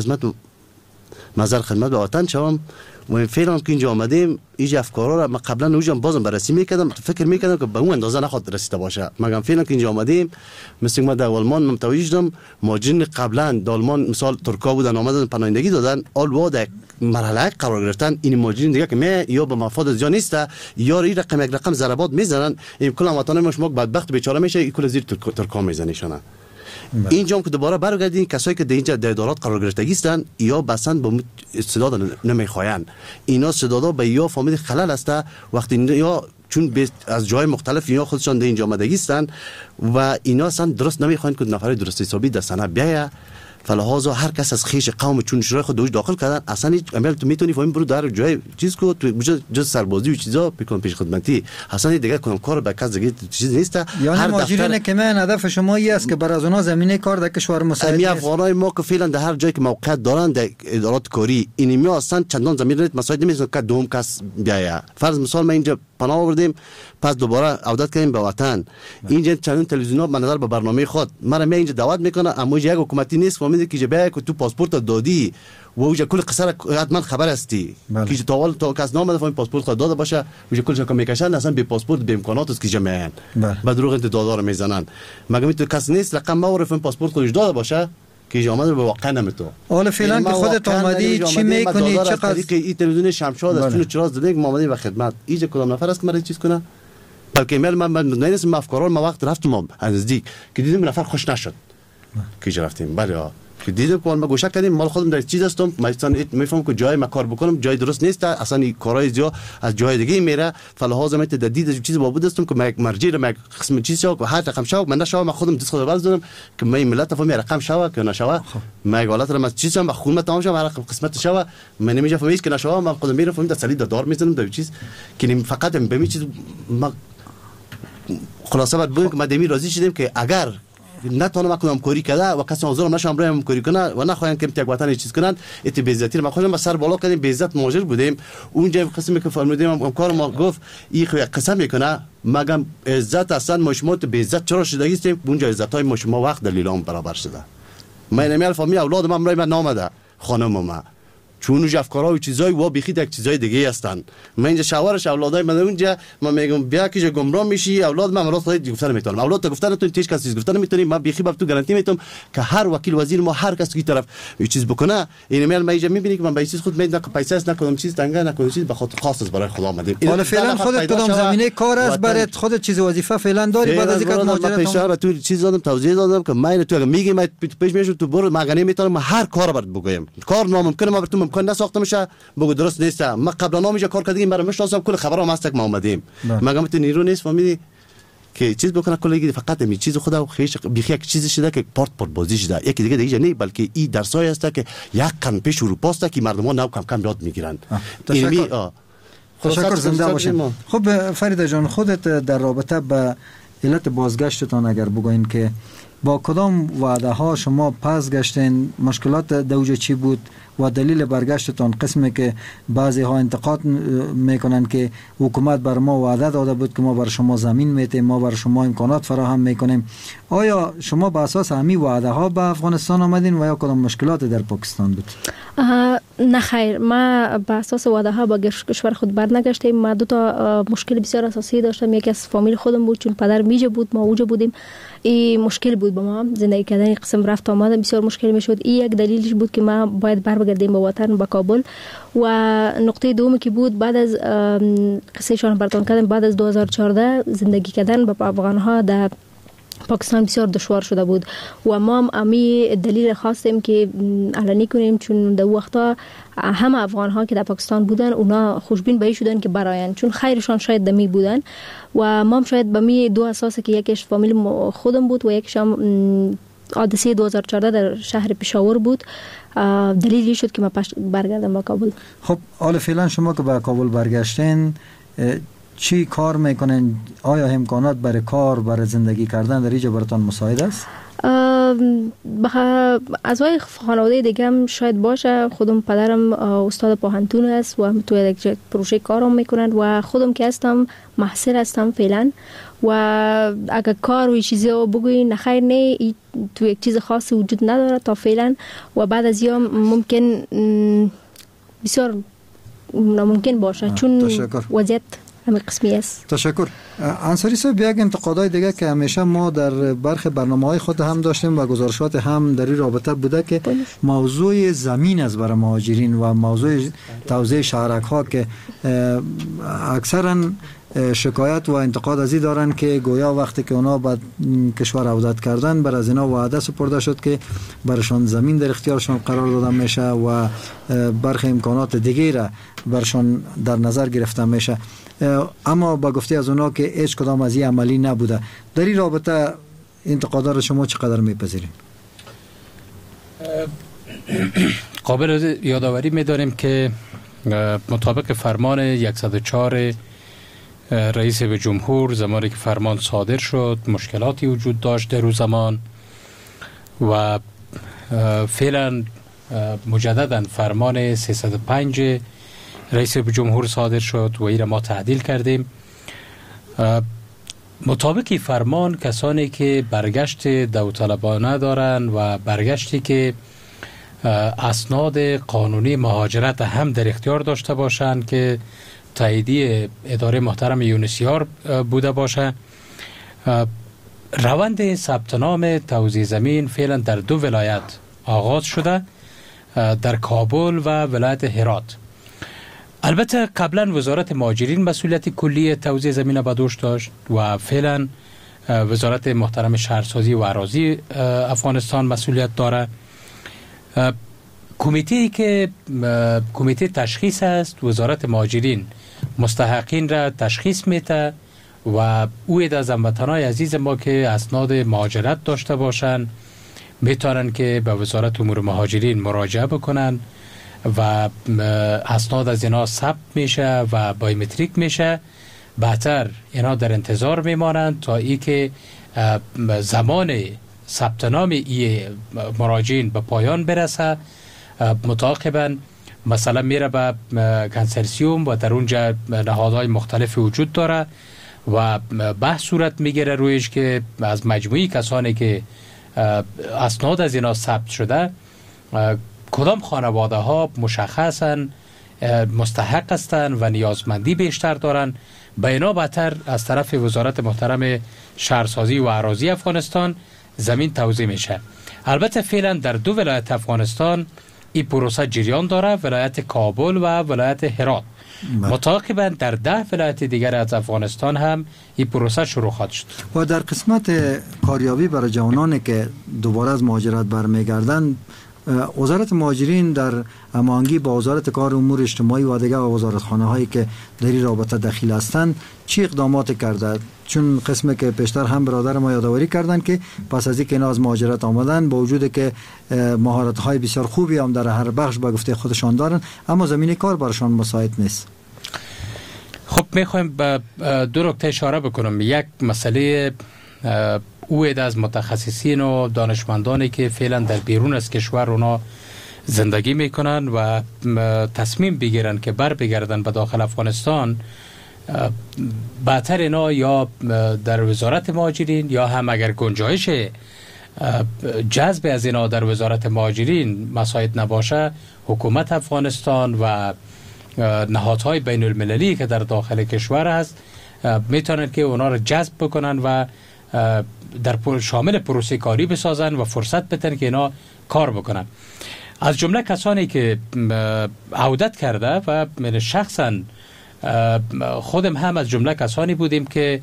[SPEAKER 9] خدمت به وطن شوم و فعلا که اینجا آمدیم اینجا افکارا رو ما قبلا اونجا بازم بررسی میکردم، فکر میکردم که به اون اندازه نخواد رسیده باشه. مگم فعلا که اینجا آمدیم مثل ما در آلمان متوجه شدم مهاجرین قبلا در آلمان مثال ترکا بودن آمدن پناهندگی دادن، آلوا در مرحله قرار گرفتن. این مهاجرین دیگه که می یا به مفاد از جا نیست یا این رقم ضربات میزنن، این کل وطن ما شما بدبخت بیچاره میشه، این کل زیر ترکا میزنیشونه. اینجا که دوباره برگردین کسایی که در اینجا در ادارات قرار گرفتگی هستن یا بسند با استعداد نمیخواین، اینا استعدادا به یا فهمید خلل است وقتی یا چون از جای مختلف یا خودشان در اینجا آمدگی هستن و اینا اصلا درست نمیخواین که نفر درست حسابی در سنه بیایه. فلحاظا هر کس از خیش قوم چون شورای خود دوش داخل کردن اصلا هیچ عمل تو میتونی فهمی برو در جای چیز کو تو جز سربازی و چیزا بکن پیش خدمتی اصلا دیگه کنم کار به کس دیگه چیز نیست.
[SPEAKER 6] یعنی هر مهاجرین که من هدف شما ای است که بر از اونها زمینه کار در کشور مساعد
[SPEAKER 9] است. افغانای ما که فعلا در هر جایی که موقعیت دارن در ادارات کاری اینمی اصلا چندان زمینه مساعد نمیشه که دوم کس بیایه. فرض مثال ما اینجا پناه آوردیم پس دوباره عودت کردیم به وطن. اینجا چند تلویزیون‌ها به نظر به برنامه خود مرا می اینجا دعوت میکنه، اما یک حکومتی نیست فهمیده که بیا که تو پاسپورت دادی و اوجا کل قصه را حتما خبر هستی که تا کس نام فهمید پاسپورت خود داده باشه، اوجا کلش که میکشن اصلا به پاسپورت به امکانات است که جمعن به دروغ دادا رو میزنن. مگه تو کس نیست رقم ما رو پاسپورت خودش داده باشه که آمده به واقع نمیتو.
[SPEAKER 6] حالا فعلا که خودت آمدی چی میکنی؟
[SPEAKER 9] چقدر این تلویزیون شمشاد است چون چراغ زده ما آمدیم به خدمت. اینجا کدام نفر است که مرا چیز کنه؟ بلکه من نمیدونم افکارا ما وقت رفتم از نزدیک که دیدم نفر خوش نشد که رفتیم. بله که دیدم که ما گوشه کردیم مال خودم در چیز هستم، مثلا میفهمم که جای ما کار بکنم جای درست نیست، اصلا این کارهای زیاد از جای دیگه میره، فلحاظ من تدید چیز بابود هستم که یک مرجع رو یک قسم چیز شو که هر رقم شو من نشو، من خودم دست خود باز دادم که من ملت فهمی رقم شو که نشو، من حالت رو از چیزم خون تمام شو هر قسمت شو من نمیشه فهمیش که نشو، من خودم میرم فهمید سری دار میزنم در چیز که فقط به می چیز ما خلاصه بعد بود که ما دمی راضی شدیم که اگر نتونم کنم کاری کرده و کسی حاضر نشم برام کاری کنه و نخواهیم که یک وطن چیز کنن ات بیزتی رو ما خودم سر بالا کردیم به عزت مهاجر بودیم. اونجا قسمی که فرمودیم هم کار ما گفت این قسم میکنه مگم عزت اصلا ما شما تو به عزت چرا شده هستیم اونجا عزت های ما شما وقت دلیلام برابر شده. من نمیال فهمی اولاد من برای من نامده خانم ما چون اونجا افکارها و چیزای و بیخید یک چیزای دیگه هستن. من اینجا شاورش اولادای من اونجا من میگم بیا که گمراه میشی اولاد من راست خودت گفتن میتونم اولاد تو گفتن تو هیچ کسی گفتن نمیتونی. من بیخی تو گارانتی میتونم که هر وکیل وزیر ما هر کسی کی طرف یه چیز بکنه این میل من اینجا میبینی که من به چیز خود میدونم که پیسه است نکنم چیز تنگا نکنم چیز به خاطر خاص برای خدا اومدیم.
[SPEAKER 6] حالا فعلا خودت کدام زمینه کار است برای خودت چیز وظیفه فعلا داری بعد از اینکه
[SPEAKER 9] مهاجرت تو چیز دادم توضیح دادم که من تو اگه میگی من پیش میشم تو برو مگه نمیتونم هر کار برات بگویم کار ناممکنه ما تو ممکن نساخته میشه بگو درست نیست. ما قبلا نامش کار کردیم برام میشناسم کل خبرام هست که ما اومدیم مگه تو نیرو نیست فهمیدی که چیز بکنه کلی فقط می چیز خدا خیش بیخی یک چیزی شده که پارت بازی شده یکی دیگه نه بلکه این درسای است که یک قرن پیش اروپا است که مردم ها نو کم کم یاد میگیرن.
[SPEAKER 6] تشکر زنده باشیم. خب فرید جان خودت در رابطه با علت بازگشتتان اگر بگوین که با کدام وعده ها شما پس گشتین مشکلات دوجه چی بود و دلیل برگشتتان قسمی که بعضی ها انتقاد میکنن که حکومت بر ما وعده داده بود که ما بر شما زمین میتیم ما بر شما امکانات فراهم میکنیم. آیا شما به اساس همین وعده ها به افغانستان آمدین و یا کدام مشکلات در پاکستان بود؟
[SPEAKER 10] نه خیر ما به اساس وعده ها با کشور خود برنگشتیم. ما دو تا مشکل بسیار اساسی داشتم. یکی از فامیل خودم بود چون پدر میجه بود ما اوجه بودیم. این مشکل بود با ما زندگی کردن قسم رفت آمد بسیار مشکل میشد. این یک دلیلش بود که ما باید برگردیم به وطن به کابل. و نقطه دوم که بود بعد از قصه شان براتون کردم بعد از 2014 زندگی کردن با افغان ها در پاکستان بسیار دشوار شده بود و ما هم امی دلیل خواستیم که علنی کنیم چون در وقتا همه افغان ها که در پاکستان بودن اونا خوشبین به شدن که براین چون خیرشان شاید دمی بودن و ما هم شاید به می دو اساسه که یکیش فامیل خودم بود و یکیش هم حادثه 2014 در شهر پشاور بود. دلیلی شد که ما برگردم به کابل.
[SPEAKER 6] خب حالا فعلا شما که به کابل برگشتین چی کار میکنین؟ آیا امکانات برای کار برای زندگی کردن در اینجا براتون مساعد است؟
[SPEAKER 10] اعضای خانواده دیگه هم شاید باشه. خودم پدرم استاد پاهنتون است و تو یک پروژه کارم میکنن و خودم که هستم محصل هستم فعلا و اگر کار و چیزی بگوین نخیر نه تو یک چیز خاصی وجود نداره تا فعلا و بعد از یام ممکن بسیار ناممکن باشه چون وضعیت همین قسمی است.
[SPEAKER 6] تشکر. انصاری صاحب یک انتقادای دیگه که همیشه ما در برخی برنامه‌های خود هم داشتیم و گزارشات هم در این رابطه بوده که موضوع زمین است برای مهاجرین و موضوع توزیع شهرک‌ها که اکثرا شکایت و انتقاد ازی دارن که گویا وقتی که اونا به کشور عودت کردن بر از اینا وعده سپرده شد که برشان زمین در اختیارشان قرار داده میشه و برخی امکانات دیگه را برشان در نظر گرفته میشه اما با گفته از اونا که هیچ کدام از این عملی نبوده. در این رابطه انتقادات شما چقدر میپذیرین؟
[SPEAKER 7] قابل یادآوری می‌داریم که مطابق فرمان 104 رئیس جمهور زمانی که فرمان صادر شد مشکلاتی وجود داشت در اون زمان و فعلا مجددا فرمان 305 رئیس جمهور صادر شد و این را ما تعدیل کردیم مطابق فرمان کسانی که برگشت داوطلبانه دارند و برگشتی که اسناد قانونی مهاجرت هم در اختیار داشته باشند که تاییدیه اداره محترم یونسیار بوده باشه، روند ثبت نام توزیع زمین فعلا در 2 ولایت آغاز شده، در کابل و ولایت هرات. البته قبلا وزارت مهاجرین مسئولیت کلی توزیع زمین به دوش داشت و فعلا وزارت محترم شهرسازی و اراضی افغانستان مسئولیت داره. کمیته تشخیص است، وزارت مهاجرین مستحقین را تشخیص میده و اوید از هموطنان عزیز ما که اسناد مهاجرت داشته باشند میتونن که به وزارت امور مهاجرین مراجعه بکنن و اسناد از اینا ثبت میشه و بایومتریک میشه. بعدتر اینا در انتظار میمانند تا ای که زمان ثبت نام ای مراجعین به پایان برسه، متعاقبا مثلا میره به کنسرسیوم و در اونجا نهادهای مختلف وجود داره و بحث صورت میگیره رویش که از مجموعی کسانی که اسناد از اینا ثبت شده کدام خانواده ها مشخصن مستحق هستند و نیازمندی بیشتر دارن. به اینا بعدتر از طرف وزارت محترم شهرسازی و اراضی افغانستان زمین توزیع میشه. البته فعلا در 2 ولایت افغانستان این پروسه جریان داره، ولایت کابل و ولایت هرات. متعاقبا در 10 ولایت دیگر از افغانستان هم این پروسه شروع خواهد شد.
[SPEAKER 6] و در قسمت کاریابی برای جوانانی که دوباره از مهاجرت برمیگردند، وزارت مهاجرین در هماهنگی با وزارت کار امور اجتماعی و دیگر وزارتخانه هایی که در این رابطه دخیل هستند چی اقدامات کرده؟ چون قسمی که پیشتر هم برادر ما یادآوری کردن که پس از اینکه اینا از مهاجرت آمدن با وجود که مهارت های بسیار خوبی هم در هر بخش به گفته خودشان دارن، اما زمین کار برشان مساعد نیست.
[SPEAKER 7] خب میخوایم به 2 نکته اشاره بکنم. یک مسئله اوید از متخصصین و دانشمندانی که فعلا در بیرون از کشور اونا زندگی میکنن و تصمیم بگیرن که بر بگردن به داخل افغانستان، بعدتر اینا یا در وزارت مهاجرین یا هم اگر گنجایش جذب از اینا در وزارت مهاجرین مساعد نباشه، حکومت افغانستان و نهادهای بین المللی که در داخل کشور هست میتونن که اونا رو جذب بکنن و در شامل پروسه کاری بسازن و فرصت بدن که اینا کار بکنن. از جمله کسانی که عودت کرده و من شخصا خودم هم از جمله کسانی بودیم که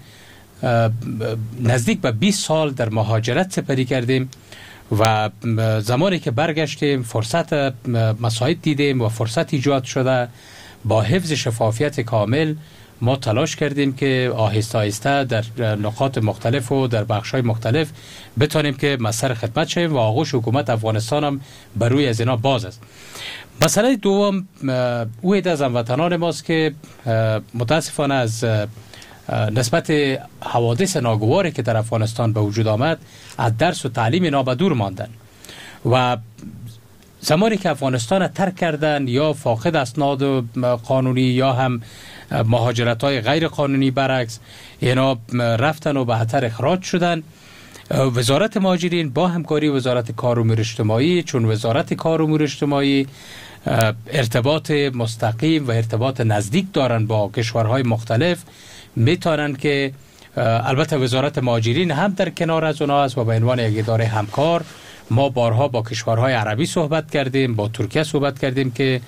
[SPEAKER 7] نزدیک به 20 سال در مهاجرت سپری کردیم و زمانی که برگشتیم فرصت مساعد دیدیم و فرصت ایجاد شده. با حفظ شفافیت کامل ما تلاش کردیم که آهسته آهسته در نقاط مختلف و در بخش‌های مختلف بتونیم که مسیر خدمت شویم و آغوش حکومت افغانستان هم بر روی از اینا باز است. مسئله دوم اوید از هموطنان ماست که متاسفانه از نسبت حوادث ناگواری که در افغانستان به وجود آمد از درس و تعلیم اینا به دور ماندن و زمانی که افغانستان ترک کردن یا فاقد اسناد قانونی یا هم مهاجرت های غیر قانونی برعکس اینا رفتن و بهتر اخراج شدن. وزارت مهاجرین با همکاری وزارت کار و امور اجتماعی، چون وزارت کار و امور اجتماعی ارتباط مستقیم و ارتباط نزدیک دارن با کشورهای مختلف، میتونن که البته وزارت مهاجرین هم در کنار از اونها است و به عنوان یک اداره همکار ما بارها با کشورهای عربی صحبت کردیم، با ترکیه صحبت کردیم که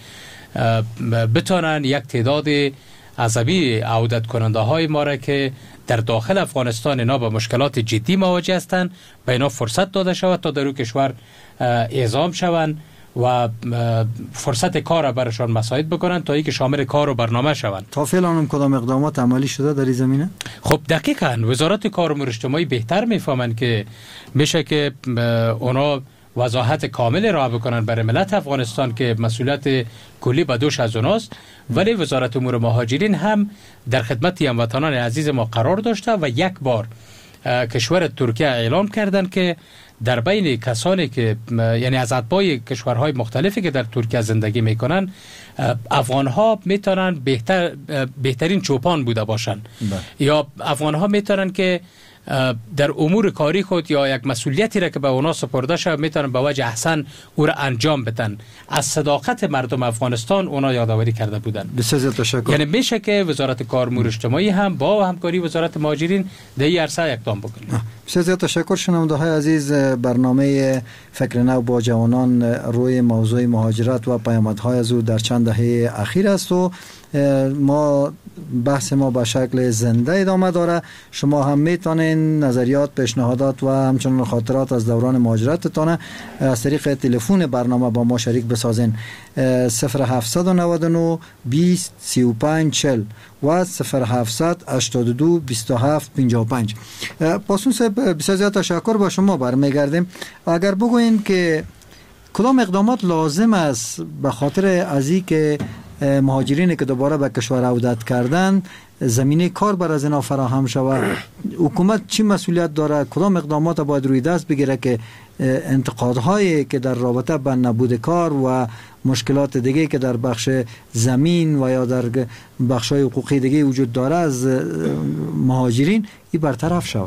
[SPEAKER 7] بتونن یک تعداد عصبی عودت کننده های ما را که در داخل افغانستان اینا با مشکلات جدی مواجه هستند به اینا فرصت داده شود تا در اون کشور اعزام شوند و فرصت کار را برشان مساعد بکنن تا اینکه شامل کار و برنامه شوند.
[SPEAKER 6] تا فعلا هم کدام اقدامات عملی شده در این زمینه؟
[SPEAKER 7] خب دقیقاً وزارت کار و امور اجتماعی بهتر میفهمند که میشه که اونا وضاحت کامل را بکنن برای ملت افغانستان که مسئولیت کلی به دوش از اوناست، ولی وزارت امور مهاجرین هم در خدمت هموطنان عزیز ما قرار داشته و یک بار کشور ترکیه اعلام کردن که در بین کسانی که یعنی از اتباع کشورهای مختلفی که در ترکیه زندگی میکنن، افغان ها میتونن بهترین چوپان بوده باشن یا افغان ها میتونن که در امور کاری خود یا یک مسئولیتی را که به اونا سپرده شده میتونن به وجه احسن او را انجام بدن. از صداقت مردم افغانستان اونا یادآوری کرده بودن.
[SPEAKER 6] بسیار تشکر.
[SPEAKER 7] یعنی میشه که وزارت کار امور اجتماعی هم با همکاری وزارت مهاجرین در این عرصه اقدام بکنه.
[SPEAKER 6] بسیار تشکر. شنونده های عزیز، برنامه فکر نو با جوانان روی موضوع مهاجرت و پیامدهای از او در چند دهه اخیر است و ما بحث ما به شکل زنده ادامه داره. شما هم میتونین نظریات، پیشنهادات و همچنین خاطرات از دوران مهاجرتتان از طریق تلفن برنامه با ما شریک بسازین. 0799 20 35 40 و 0700 82 27 55. پاسون صاحب، بسیار زیاد تشکر. با شما برمیگردیم. اگر بگوین که کدام اقدامات لازم است به خاطر از این که مهاجرین که دوباره به کشور عودت کردن زمینه کار بر از اینا فراهم شود، حکومت چی مسئولیت داره؟ کدام اقدامات باید روی دست بگیره که انتقادهایی که در رابطه با نبود کار و مشکلات دیگه که در بخش زمین و یا در بخش‌های حقوقی دیگه وجود داره از مهاجرین این برطرف شود؟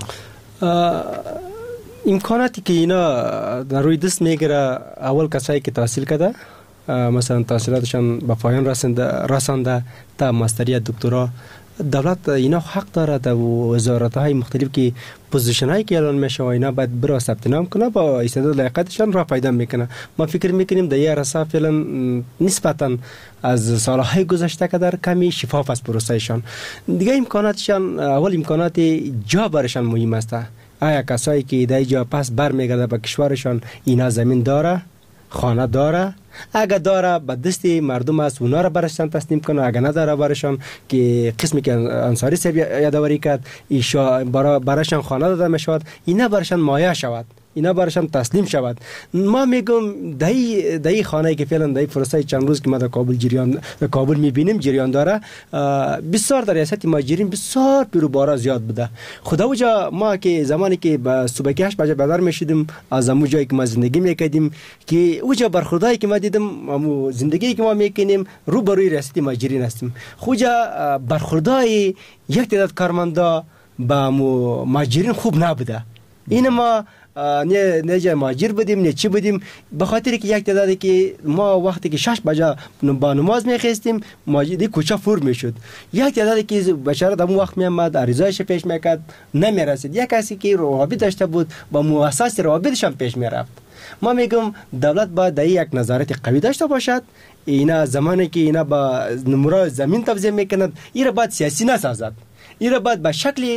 [SPEAKER 8] امکاناتی که اینا در روی دست میگیره، اول کسایی که تحصیل کرده مثلا تحصیلاتشان به پایان رسانده تا ماستری دکترا، دولت اینا حق داره در وزارت‌های مختلف که پوزیشنایی که اعلان میشه و اینا باید برای ثبت نام کنه، با استعداد لایقتشان را پیدا میکنه. ما فکر میکنیم در این عرصه فعلا نسبتا از سالهای گذشته که در کمی شفاف است پروسهشان. دیگه امکاناتشان، اول امکانات جا برشان مهم است. آیا کسایی که در جا پس برمیگرده به کشورشان اینا زمین داره، خانه داره؟ اگه داره به دست مردم است اونا را برشان تسلیم کنه، اگه نداره برشان که قسمی که انصاری صاحب یادآوری کرد برشان خانه داده میشود، اینا برشان مایه شود، اینا برشان تسلیم شود. ما میگم دای خانه‌ای که فعلا دای فرصت چند روز که ما در کابل میبینیم جریان داره، بسیار در ریاست مهاجرین بسیار پیروبارا زیاد بوده. خدا وجا ما که زمانی که به صبحگهش بدر میشدیم از همون جایی که ما زندگی میکردیم که اوجا برخوردایی که ما دیدم، زندگی که ما میکنیم رو بروی ریاست مهاجرین هستیم. خوجا برخوردای یک تعداد کارمندا با مهاجرین خوب نبوده. این ما نه جای مهاجر بودیم نه چی بودیم، به خاطر که یک تعدادی که ما وقتی که 6 بجه با نماز میخواستیم مهاجری کوچه فور میشد، یک تعدادی که بشاره در اون وقت میامد عریضایش پیش میکرد نمیرسید، یک کسی که روابط داشته بود با مؤسسه روابطش هم پیش میرفت. ما میگم دولت باید یک نظارت قوی داشته باشد. اینا زمانی که اینا با نمره زمین توزیع میکنند، این را باید سیاسی نسازد، این را باید به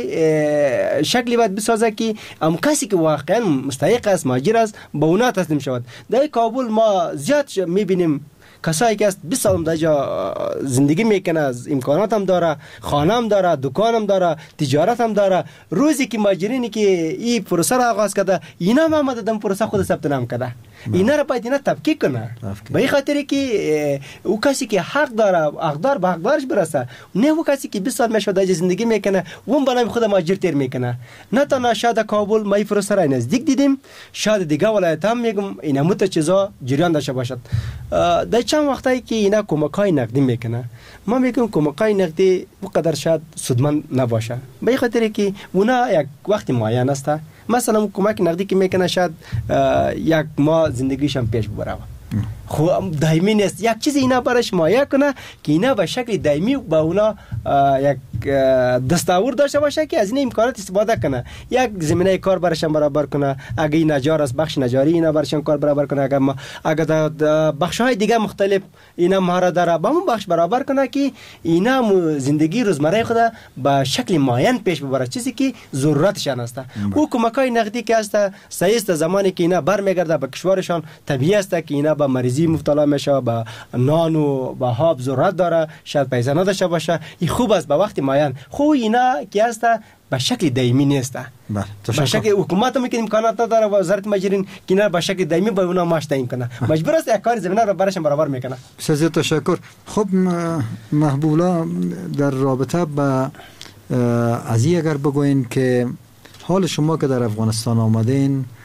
[SPEAKER 8] شکلی باید بسازه که ام کسی که واقعا مستحق است، مهاجر است، به اونا تسلیم شود. در کابل ما زیاد میبینیم کسایی که است 20 سال در جا زندگی میکنه، از امکانات هم داره، خانه هم داره، دکان هم داره، تجارت هم داره. روزی که مهاجرینی که این پروسه را آغاز کرده، اینا هم آمدن پروسه خود ثبت نام کرده، اینا را باید اینا تفکیک کنه. به این خاطر که او کسی که حق داره حقدار به حقدارش برسه، نه او کسی که 20 سال میشه در زندگی میکنه اون به نام خود مهاجر تیر میکنه. نه تنها شاید کابل ما این پروسه را نزدیک دیدیم، شاید دیگه ولایت هم میگم اینا مت چیزا جریان داشته باشد. در چند وقتایی که اینا کمکای نقدی میکنه، ما میگم کمکای نقدی اونقدر شاید سودمند نباشه، به این خاطر که اونا یک وقت معین است. مثلا کمک نقدی که میکنه شاید یک ماه زندگیش هم پیش ببره، خب دائمی نیست. یک چیز اینا برش مایه کنه که اینا به شکل دائمی با اونا یک دستاورد داشته باشه که از این امکانات استفاده کنه، یک زمینه کار برشان برابر کنه. اگه این نجار است بخش نجاری اینا برشان کار برابر کنه، اگه در بخش‌های دیگه مختلف اینا مهارت داره با اون بخش برابر کنه که اینا زندگی روزمره خود به شکل معین پیش ببره، چیزی که ضرورتشان است. او کمکای نقدی که است صحیح است. زمانی که اینا برمیگرده به کشورشان طبیعی است که اینا با مریضی مبتلا میشه، با نان و با آب ضرورت داره، شاید پیسه نداشته باشه، این خوب است به وقت معین. خو اینا که است به شکل دائمی نیست. به شکل حکومت هم که امکانات نداره وزارت مهاجرین که اینا به شکل دائمی با اونا معاش تعیین کنه، مجبور است یک کار زمینه رو براشون برابر میکنه.
[SPEAKER 6] بسیار تشکر. خب محبوب الله، در رابطه با از اگر بگوین که حال شما که در افغانستان آمدین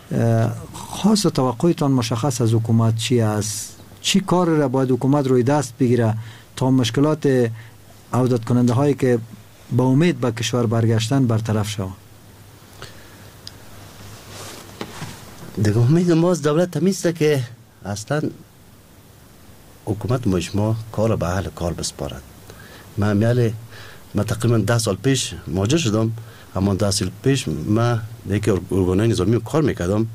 [SPEAKER 6] خاص توقعتان مشخص از حکومت چی است؟ چی کار را باید حکومت روی دست بگیره تا مشکلات عودت کننده هایی که با امید به کشور برگشتن برطرف شود؟
[SPEAKER 9] دیگه امید ما از دولت تمیسته که اصلا حکومت مجموع کار به اهل کار بسپارد. من تقریبا 10 سال پیش مهاجر شدم، اما 10 سال پیش من دیگه ارگانهای نظامی کار میکردم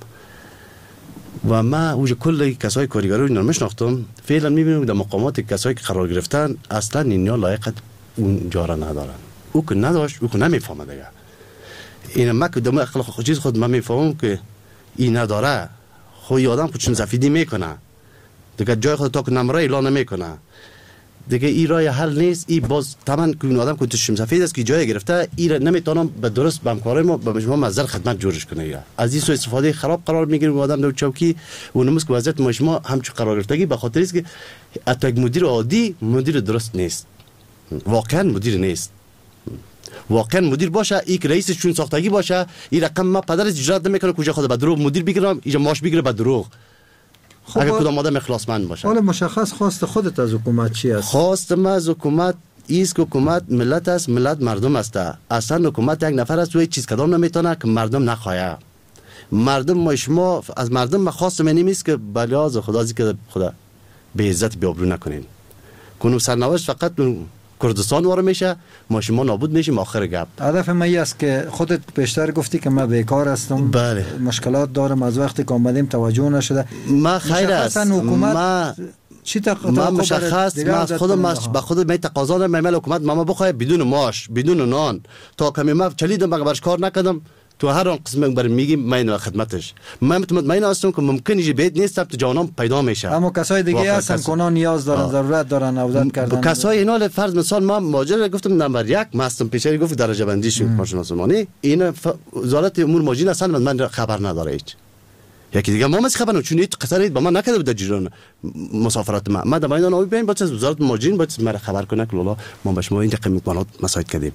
[SPEAKER 9] و من اوج کل کسای کارگری رو نمیشناختم. فعلا میبینم در مقامات کسایی که قرار گرفتن اصلا اینا لایق اون جا را ندارن. او که نداشت او که نمیفهمه دیگه. این ما که دم اخلاق چیز خود من میفهمم که این نداره. خو آدم خودشون سفیدی میکنه دیگه، جای خود تا که نمره اعلان نمیکنه دیگه، این راه حل نیست. این باز تمام که اون آدم که چشم سفید است که جای گرفته، این نمیتونم به درست به همکارای ما به مجموعه مزر خدمت جورش کنه. از این سوء استفاده خراب قرار میگیره اون آدم در چوکی و نموس که وضعیت مجموعه همچون قرار گرفتگی به خاطر است که حتی یک مدیر عادی مدیر درست نیست، واقعا مدیر نیست. واقعا مدیر باشه، یک رئیس چون ساختگی باشه، این رقم ما پدرش اجرا نمیکنه کجا خود به دروغ مدیر بگیرم اینجا ماش بگیره به دروغ. خب اگر کدام آدم اخلاصمند باشه.
[SPEAKER 6] حالا مشخص خواست خودت از حکومت چی است؟
[SPEAKER 9] خواست ما از حکومت ایست که حکومت ملت است، ملت مردم است. اصلا حکومت یک نفر است و هیچ چیز کدام نمیتونه که مردم نخواه. مردم شما از مردم ما خواست من نیست که بلیاز خدا که خدا به عزت بیابرو نکنین. کنون سرنوشت فقط کردستان وارد میشه، ما شما نابود میشیم. آخر گپ
[SPEAKER 6] هدف من است که خودت بیشتر گفتی که من بیکار هستم،
[SPEAKER 9] بله
[SPEAKER 6] مشکلات دارم، از وقتی که اومدیم توجه نشده.
[SPEAKER 9] ما خیر است
[SPEAKER 6] حکومت چی
[SPEAKER 9] ما مشخص ما خودم به خود می تقاضا نمیمل حکومت ما بخواد بدون ماش بدون نان تا کمی ما چلیدم برش کار نکردم تو هر آن قسم بر میگیم من خدمتش. من مطمئن هستم که ممکنه یه بیت نیست تو جانم پیدا میشه.
[SPEAKER 6] اما کسای دیگه هستن که نیاز دارن ضرورت دارن عودت کردن.
[SPEAKER 9] کسای اینا فرض مثال ما ماجرا گفتم نمبر 1 ماستم پیشری گفت درجه بندی شد کارشناسانی این وزارت امور ماجرا اصلا من خبر نداره هیچ. یکی دیگه ما خبر ندارم چون هیچ قصری با من نکرده بود در جریان مسافرت ما در میدان آبی ببین با وزارت ماجرا باید مرا خبر کنه که لالا ما به شما این رقم امکانات مساعد کردیم.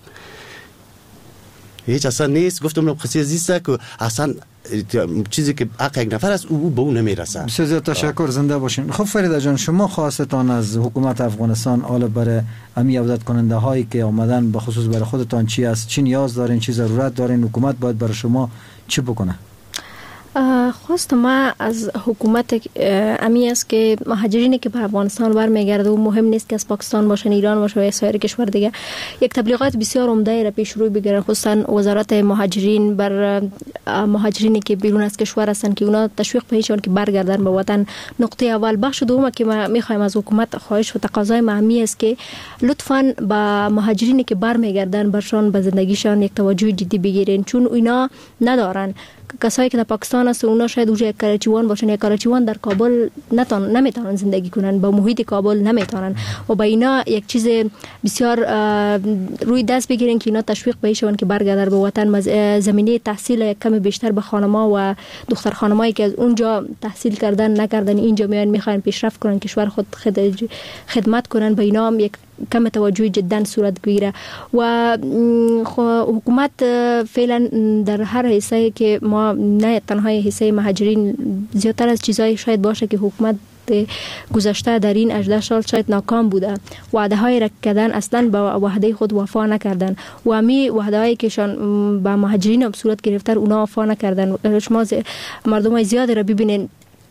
[SPEAKER 9] هیچ اصلا نیست. گفتم قصه زیسته که اصلا چیزی که حق یک نفر است او به اون نمیرسه.
[SPEAKER 6] بسیار زیاد تشکر، زنده باشین. خب فریده جان، شما خواستتان از حکومت افغانستان حالا برای امی عودت کننده هایی که آمدن به خصوص برای خودتان چی است؟ چی نیاز دارین؟ چی ضرورت دارین؟ حکومت باید برای شما چی بکنه؟
[SPEAKER 10] خواست ما از حکومت امی است که مهاجرینی که به افغانستان برمیگرده و مهم نیست که از پاکستان باشن، ایران باشه یا سایر کشور دیگه، یک تبلیغات بسیار عمده را پیش روی بگیرن، خصوصا وزارت مهاجرین بر مهاجرینی که بیرون از کشور هستن که اونا تشویق بهشون که برگردن به وطن. نقطه اول. بخش دوم که ما میخوایم از حکومت خواهش و تقاضای امی است که لطفاً با مهاجرینی که برمیگردن برشان به زندگیشان یک توجه جدی بگیرین، چون اینا ندارن. کسایی که در پاکستان هستن اونا شاید اوج کراچیوان باشن یا کراچیوان در کابل نمیتونن زندگی کنن، با محیط کابل نمیتونن و با اینا یک چیز بسیار روی دست بگیرن که اینا تشویق بهشون که برگردن به وطن. زمینه تحصیل یک کم بیشتر به خانما و دختر خانمایی که از اونجا تحصیل کردن نکردن اینجا میان میخواین پیشرفت کنن، کشور خود خدمت کنن، به اینا هم یک کم توجه جدا صورت بگیره. و حکومت فعلا در هر حصه که ما نه تنها حصه مهاجرین، زیادتر از چیزایی شاید باشه که حکومت گذشته در این 18 سال شاید ناکام بوده. وعده های را کردن اصلا با وعده خود وفا نکردن و امی وعده هایی که شان با مهاجرین هم صورت گرفته اونا وفا نکردن. شما مردم زیادی را ببینین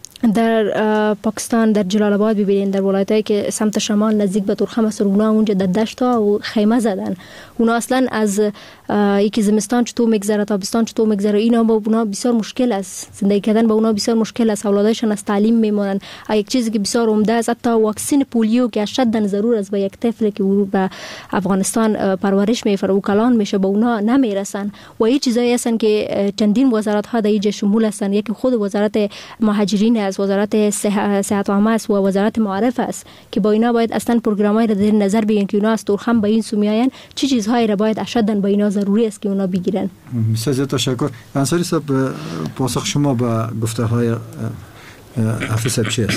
[SPEAKER 10] در پاکستان، در جلال آباد ببینین، در ولایتایی که سمت شمال نزدیک به تورخم است، اونا اونجا در دشت و خیمه زدن. اونا اصلا از یکی زمستان چطور میگذره، تابستان چطور میگذره، اینا با اونا بسیار مشکل است. زندگی کردن با اونا بسیار مشکل است. اولادشون از تعلیم میمونن. یک چیزی که بسیار عمده است، حتی واکسن پولیو که اشدن ضرور است به یک طفلی که به افغانستان پرورش میفره و کلان میشه، به اونا نمیرسن. و این چیزایی هستن که چندین وزارت ها در اینجا شمول هستن. یکی خود وزارت مهاجرین است، وزارت صحت عامه است و وزارت معارف است که با اینا باید اصلا پروگرامای را در نظر بگیرن که اونا از تورخم به این سو میاین، چه چیزهایی را باید اشدن با اینا ضروری است که اونا بگیرن.
[SPEAKER 6] بسیار زیاد تشکر. انصاری صاحب، پاسخ شما به گفته های حافظ صاحب چی است؟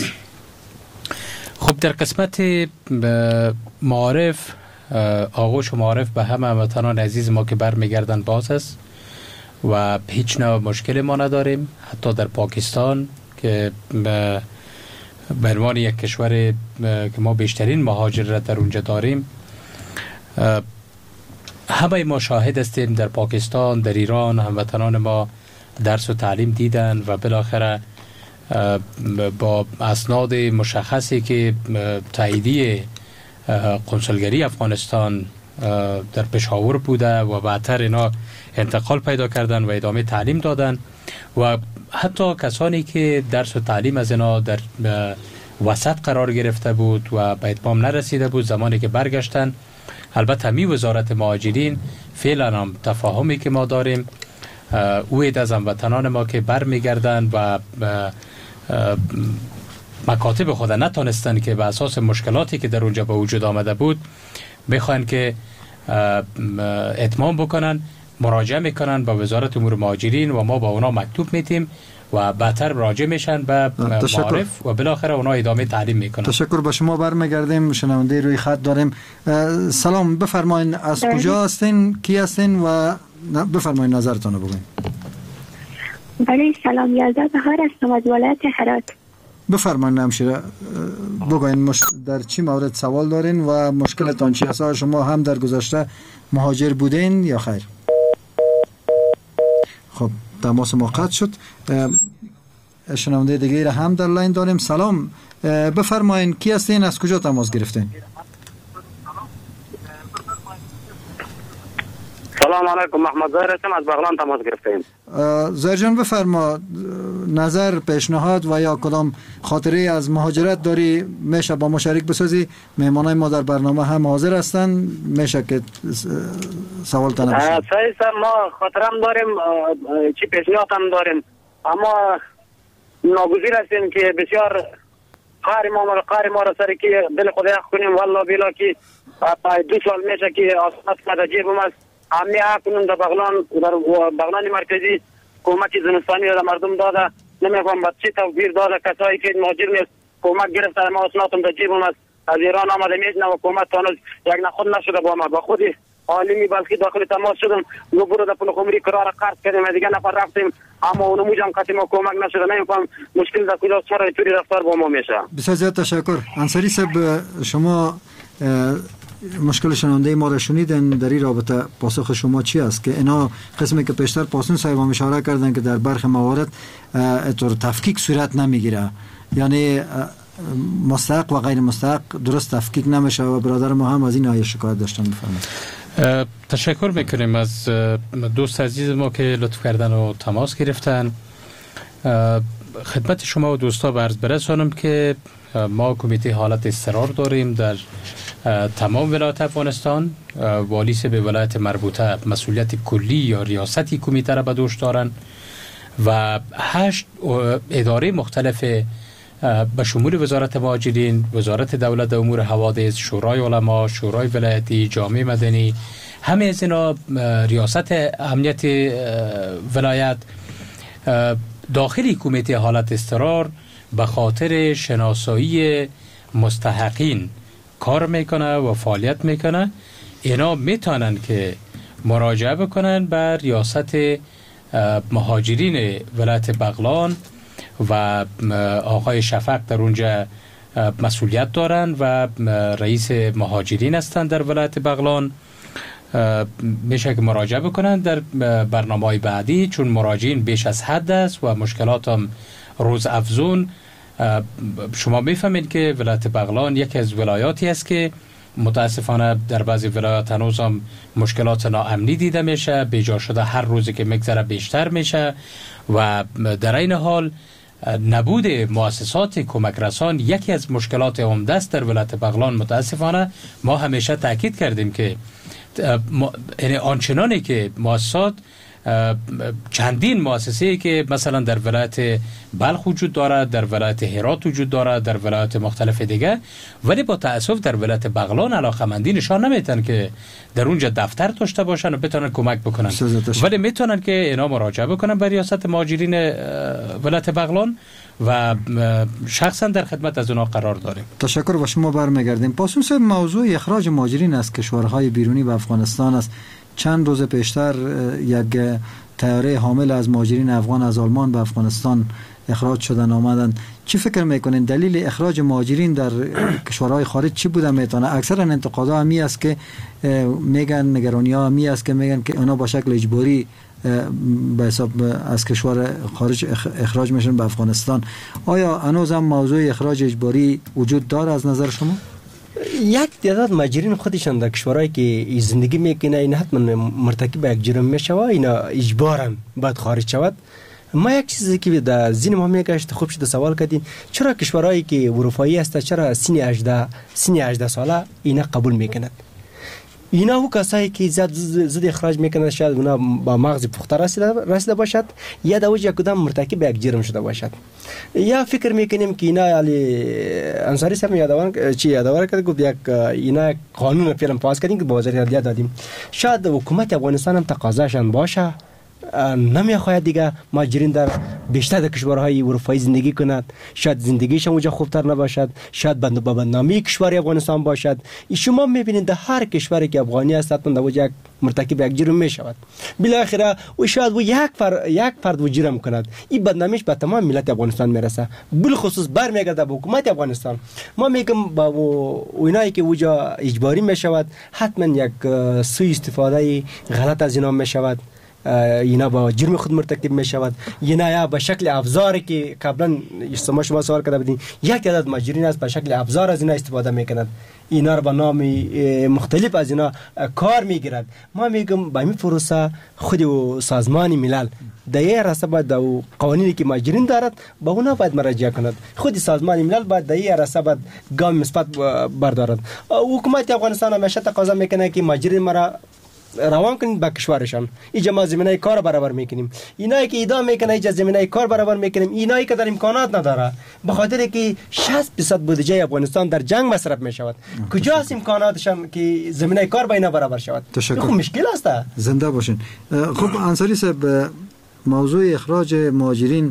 [SPEAKER 7] خب در قسمت معارف، آغوش و معارف به همه هموطنان عزیز ما که برمیگردن باز است و هیچ نوع مشکل ما نداریم. حتی در پاکستان که به عنوان یک کشور که ما بیشترین مهاجرت در اونجا داریم، همه ما شاهد هستیم در پاکستان، در ایران هموطنان ما درس و تعلیم دیدن و بالاخره با اسناد مشخصی که تاییدیه قنصلگری افغانستان در پشاور بوده و بعدتر اینا انتقال پیدا کردن و ادامه تعلیم دادن و حتی کسانی که درس و تعلیم از اینا در وسط قرار گرفته بود و به اتمام نرسیده بود، زمانی که برگشتن، البته می وزارت مهاجرین فعلا هم تفاهمی که ما داریم اوید از هموطنان ما که برمیگردن و مکاتب خود نتونستن که به اساس مشکلاتی که در اونجا به وجود آمده بود میخوان که اتمام بکنن، مراجعه میکنن به وزارت امور مهاجرین و ما با اونا مکتوب میتیم و بعدتر راجع میشن به معارف و بالاخره اونا ادامه تعلیم میکنن.
[SPEAKER 6] تشکر. با شما برمیگردیم. شنونده روی خط داریم. سلام، بفرمایید از کجا هستین، کی هستین و بفرمایید نظرتون رو بگین.
[SPEAKER 11] بله سلام، یلدا بهار هستم از ولایت هرات.
[SPEAKER 6] بفرمایید همشیره بگوین در چی مورد سوال دارین و مشکلتان چی است؟ شما هم در گذشته مهاجر بودین یا خیر؟ خب تماس ما قطع شد. شنونده دیگه را هم در لاین داریم. سلام، بفرمایید کی هستین، از کجا تماس گرفتین؟
[SPEAKER 12] سلام علیکم، محمد ظاهر هستم از بغلان تماس گرفتیم.
[SPEAKER 6] ظاهر جان بفرما، نظر، پیشنهاد و یا کدام خاطره از مهاجرت داری میشه با ما شریک بسازی؟ مهمانای ما در برنامه هم حاضر هستن، میشه که سوال تنه بشه.
[SPEAKER 12] صحیح سر، ما خاطرم داریم، چی پیشنهاد هم داریم، اما ناگزیر هستیم که بسیار قهر ما را سری که دل خدا یخ کنیم. والله بیلا که 2 سال میشه که آسمت مده جیبم است. همه کنون در بغلان مرکزی کمک زمستانی را مردم داده، نمیفهم با چی توفیر داده. کسایی که مهاجر نیست کمک گرفته، ما اسنادم در جیبم است. از ایران آمده میشنه و کمک تانوز یک نخود نشده با ما. با خودی عالمی بلکه داخل تماس شدم، نو برو در پل خمری قرار قرض کردیم، دیگه نفر رفتیم اما اونو موجم قطعی ما کمک نشده. نمیفهم مشکل در کجاست، چرا اینطوری رفتار با ما میشه.
[SPEAKER 6] بسیار زیاد تشکر. انصاری صاحب، شما مشکل شنونده ما را شنیدن، در این رابطه پاسخ شما چی است؟ که اینا قسمی که پیشتر پاسون صاحب هم اشاره کردن که در برخی موارد طور تفکیک صورت نمیگیره، یعنی مستحق و غیر مستحق درست تفکیک نمیشه و برادر ما هم از این آیه شکایت داشتن. بفرمایید.
[SPEAKER 7] تشکر میکنیم از دوست عزیز ما که لطف کردن و تماس گرفتن. خدمت شما و دوستا عرض برسانم که ما کمیته حالت اضطرار داریم در تمام ولایت افغانستان. والی به ولایت مربوطه مسئولیت کلی یا ریاستی کمیته را به دوش دارن و 8 اداره مختلف به شمول وزارت مهاجرین، وزارت دولت امور حوادث، شورای علما، شورای ولایتی، جامعه مدنی، همه از اینا، ریاست امنیت ولایت، داخلی کمیته حالت اضطرار به خاطر شناسایی مستحقین کار میکنه و فعالیت میکنه. اینا میتونن که مراجعه بکنن به ریاست مهاجرین ولایت بغلان و آقای شفق در اونجا مسئولیت دارن و رئیس مهاجرین هستن در ولایت بغلان. میشه که مراجعه بکنن در برنامه‌های بعدی، چون مراجعین بیش از حد است و مشکلات هم روز افزون. شما میفهمید که ولایت بغلان یکی از ولایاتی است که متاسفانه در بعضی ولایات هنوز هم مشکلات ناامنی دیده میشه، بیجا شده هر روزی که میگذره بیشتر میشه و در این حال نبود مؤسسات کمک رسان یکی از مشکلات عمده است در ولایت بغلان. متاسفانه ما همیشه تاکید کردیم که آنچنانی که مؤسسات، چندین مؤسسه‌ای که مثلا در ولایت بلخ وجود دارد، در ولایت هرات وجود دارد، در ولایت مختلف دیگه، ولی با تأسف در ولایت بغلان علاقمندی نشان نمیتن که در اونجا دفتر داشته باشن و بتونن کمک بکنن، ولی میتونن که اینا مراجعه بکنن به ریاست مهاجرین ولایت بغلان و شخصا در خدمت از اونا قرار داریم.
[SPEAKER 6] تشکر. و شما برمیگردیم. پاسخ موضوع اخراج مهاجرین از کشورهای بیرونی به افغانستان است. چند روز پیشتر یک طیاره حامل از مهاجرین افغان از آلمان به افغانستان اخراج شدن آمدن. چی فکر میکنین دلیل اخراج مهاجرین در کشورهای خارج چی بوده میتونه؟ اکثرا انتقادها همی است که میگن، نگرانی ها همی است که میگن که اونا با شکل اجباری به حساب از کشور خارج اخراج میشن به افغانستان. آیا هنوز هم موضوع اخراج اجباری وجود داره از نظر شما؟
[SPEAKER 8] یک تعداد مهاجرین خودشان در کشورهایی که زندگی میکنه این حتما مرتکب یک جرم میشه و اینا اجباراً باید خارج شود. ما یک چیزی که در ذهن ما میگشت خوب شده سوال کردین، چرا کشورهایی که اروپایی هست چرا سن 18 ساله اینا قبول میکنند؟ اینا او کسایی که زود اخراج میکنند شاید اونا با مغز پخته رسیده باشد یا در وجه کدام مرتکب یک جرم شده باشد. یا فکر میکنیم که اینا علی انصاری صاحب یادآور کرد گفت یک اینا قانون فعلا پاس کردیم که با وزارت عدلیه دادیم. شاید حکومت افغانستان هم تقاضاشان باشه نمیخواهد دیگه مهاجرین در بیشتر در کشورهای اروپایی زندگی کنند، شاید زندگیشان اونجا خوبتر نباشد، شاید بدنامی کشور افغانستان باشد. شما میبینید در هر کشوری که افغانی است حتما در وجه مرتکب یک جرم میشود، بالاخره و شاید و یک فرد و جرم کند، این بدنامیش به تمام ملت افغانستان میرسه، بالخصوص برمیگرده به حکومت افغانستان. ما میگم با اونایی که وجا اجباری میشود حتما یک سوء استفاده غلط از اینا میشود، اینا با جرم خود مرتکب می شود، اینا یا به شکل ابزاری که قبلا شما سوال کرده بودین یک تعداد مهاجرین است به شکل ابزار از اینا استفاده میکنند، اینا رو به نام مختلف از اینا کار میگیرند. ما میگم با این پروسه خود سازمان ملل در این راسته باید قوانینی که مهاجرین دارد با اونا باید مراجعه کند. خود سازمان ملل باید در این راسته باید گام مثبت بردارد. حکومت افغانستان همیشه تقاضا میکنه که مهاجرین مرا روان کنید به کشورشان، اینجا ما زمینه کار برابر میکنیم. اینایی که ادعا میکنه اینجا زمینه کار برابر میکنیم، اینایی که در امکانات نداره به خاطر که 60% بودجه افغانستان در جنگ مصرف میشود، کجاست امکاناتشان که زمینه کار با اینا برابر شود؟ خب مشکل است.
[SPEAKER 6] زنده باشین. خب انصاری صاحب، موضوع اخراج مهاجرین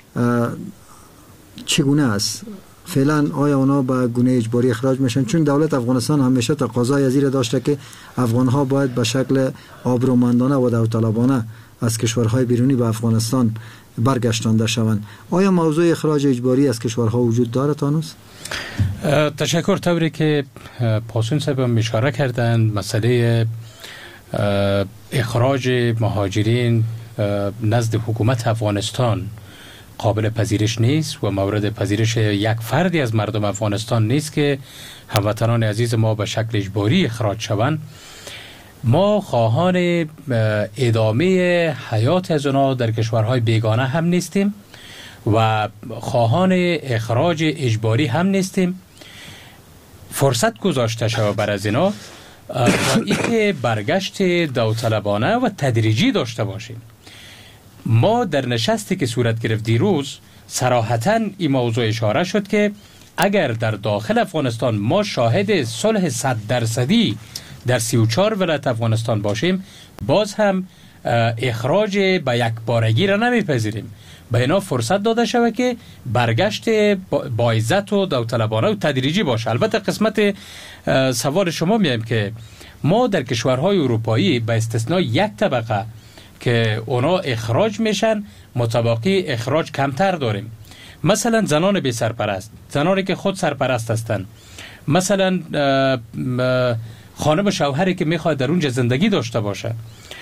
[SPEAKER 6] چگونه است؟ فعلا آیا اونا به گونه اجباری اخراج میشن؟ چون دولت افغانستان همیشه تقاضای از این داشته که افغانها باید به شکل آبرومندانه و داوطلبانه از کشورهای بیرونی به افغانستان برگشتانده شوند. آیا موضوع اخراج اجباری از کشورها وجود داره تا هنوز؟
[SPEAKER 7] تشکر. طوری که پاسون صاحب اشاره کردند، مسئله اخراج مهاجرین نزد حکومت افغانستان قابل پذیرش نیست و مورد پذیرش یک فردی از مردم افغانستان نیست که هموطنان عزیز ما به شکل اجباری اخراج شوند. ما خواهان ادامه حیات از اونا در کشورهای بیگانه هم نیستیم و خواهان اخراج اجباری هم نیستیم. فرصت گذاشته شود بر از اینا تا اینکه برگشت داوطلبانه و تدریجی داشته باشیم. ما در نشستی که صورت گرفت دیروز صراحتاً این موضوع اشاره شد که اگر در داخل افغانستان ما شاهد صلح 100% در 34 ولایت افغانستان باشیم، باز هم اخراج به یک بارگی را نمیپذیریم. به اینا فرصت داده شود که برگشت با عزت و داوطلبانه و تدریجی باشه. البته قسمت سوال شما میایم که ما در کشورهای اروپایی به استثناء یک طبقه که اونا اخراج میشن متباقی اخراج کمتر داریم. مثلا زنان بی سرپرست، زنانی که خود سرپرست هستند، مثلا خانم شوهری که میخواد در اونجا زندگی داشته باشه،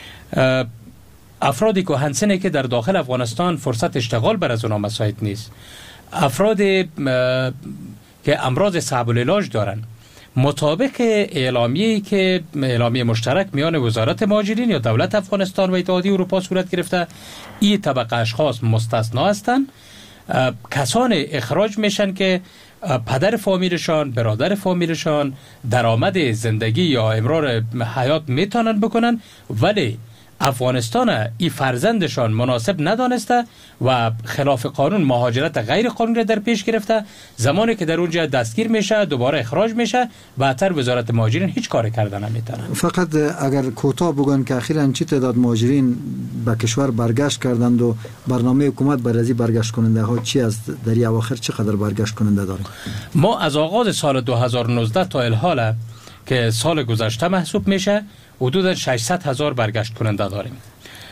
[SPEAKER 7] افرادی که هنسنه که در داخل افغانستان فرصت اشتغال بر از اونا مساعد نیست، افرادی که امراض صعب العلاج دارن. مطابق اعلامیه مشترک میان وزارت مهاجرین یا دولت افغانستان و اتحادیه اروپا صورت گرفته، این طبقه اشخاص مستثنا هستند. کسان اخراج میشن که پدر فامیلشان، برادر فامیلشان درآمد زندگی یا امرار حیات میتونن بکنن، ولی افغانستان این فرزندشان مناسب ندانسته و خلاف قانون مهاجرت غیر قانونی را در پیش گرفته. زمانی که در اونجا دستگیر میشه دوباره اخراج میشه، بعدتر وزارت مهاجرین هیچ کار کردن نمیتونن.
[SPEAKER 6] فقط اگر کوتاه بگن که اخیراً چی تعداد مهاجرین به کشور برگشت کردند و برنامه حکومت برای برگشت کننده ها چی از در اواخر چقدر برگشت کننده داره؟
[SPEAKER 7] ما از آغاز سال 2019 تا الحال که سال گذشته محسوب میشه حدود 600,000 برگشت کننده داریم.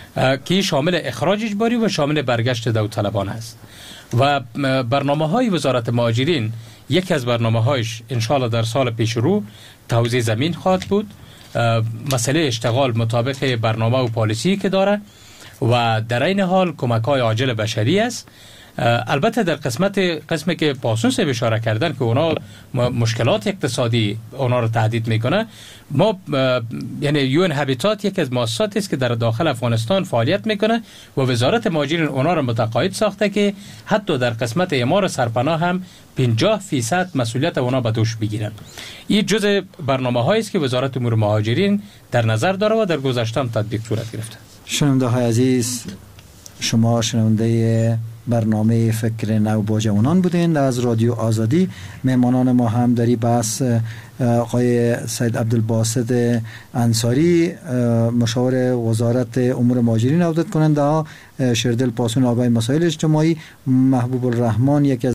[SPEAKER 7] که شامل اخراج اجباری و شامل برگشت داوطلبان است و برنامه‌های وزارت مهاجرین یکی از برنامه‌هایش انشالله در سال پیش رو توزیع زمین خواهد بود. مسئله اشتغال مطابق برنامه و پالیسی که داره و در این حال کمک‌های عاجل بشری است. البته در قسمی که پاسون سے اشاره کردن که اونا مشکلات اقتصادی اونا رو تهدید میکنه، ما یعنی یون هابیتات یکی از مؤسساتی است که در داخل افغانستان فعالیت میکنه و وزارت مهاجرین اونا رو متقاعد ساخته که حتی در قسمت اعمار سرپناه هم 50% مسئولیت اونا به دوش بگیرن. این جزء برنامه‌هایی است که وزارت امور مهاجرین در نظر داره و در گذشته هم تطبیق صورت گرفته.
[SPEAKER 6] شنونده های عزیز، شما شنونده برنامه فکر نو با جوانان بودین از رادیو آزادی. مهمانان ما هم در این بحث آقای سید عبدالباسط انصاری مشاور وزارت امور مهاجرین، عودت کننده ها شردل پاسون آگاه مسائل اجتماعی، محبوب الرحمن یکی از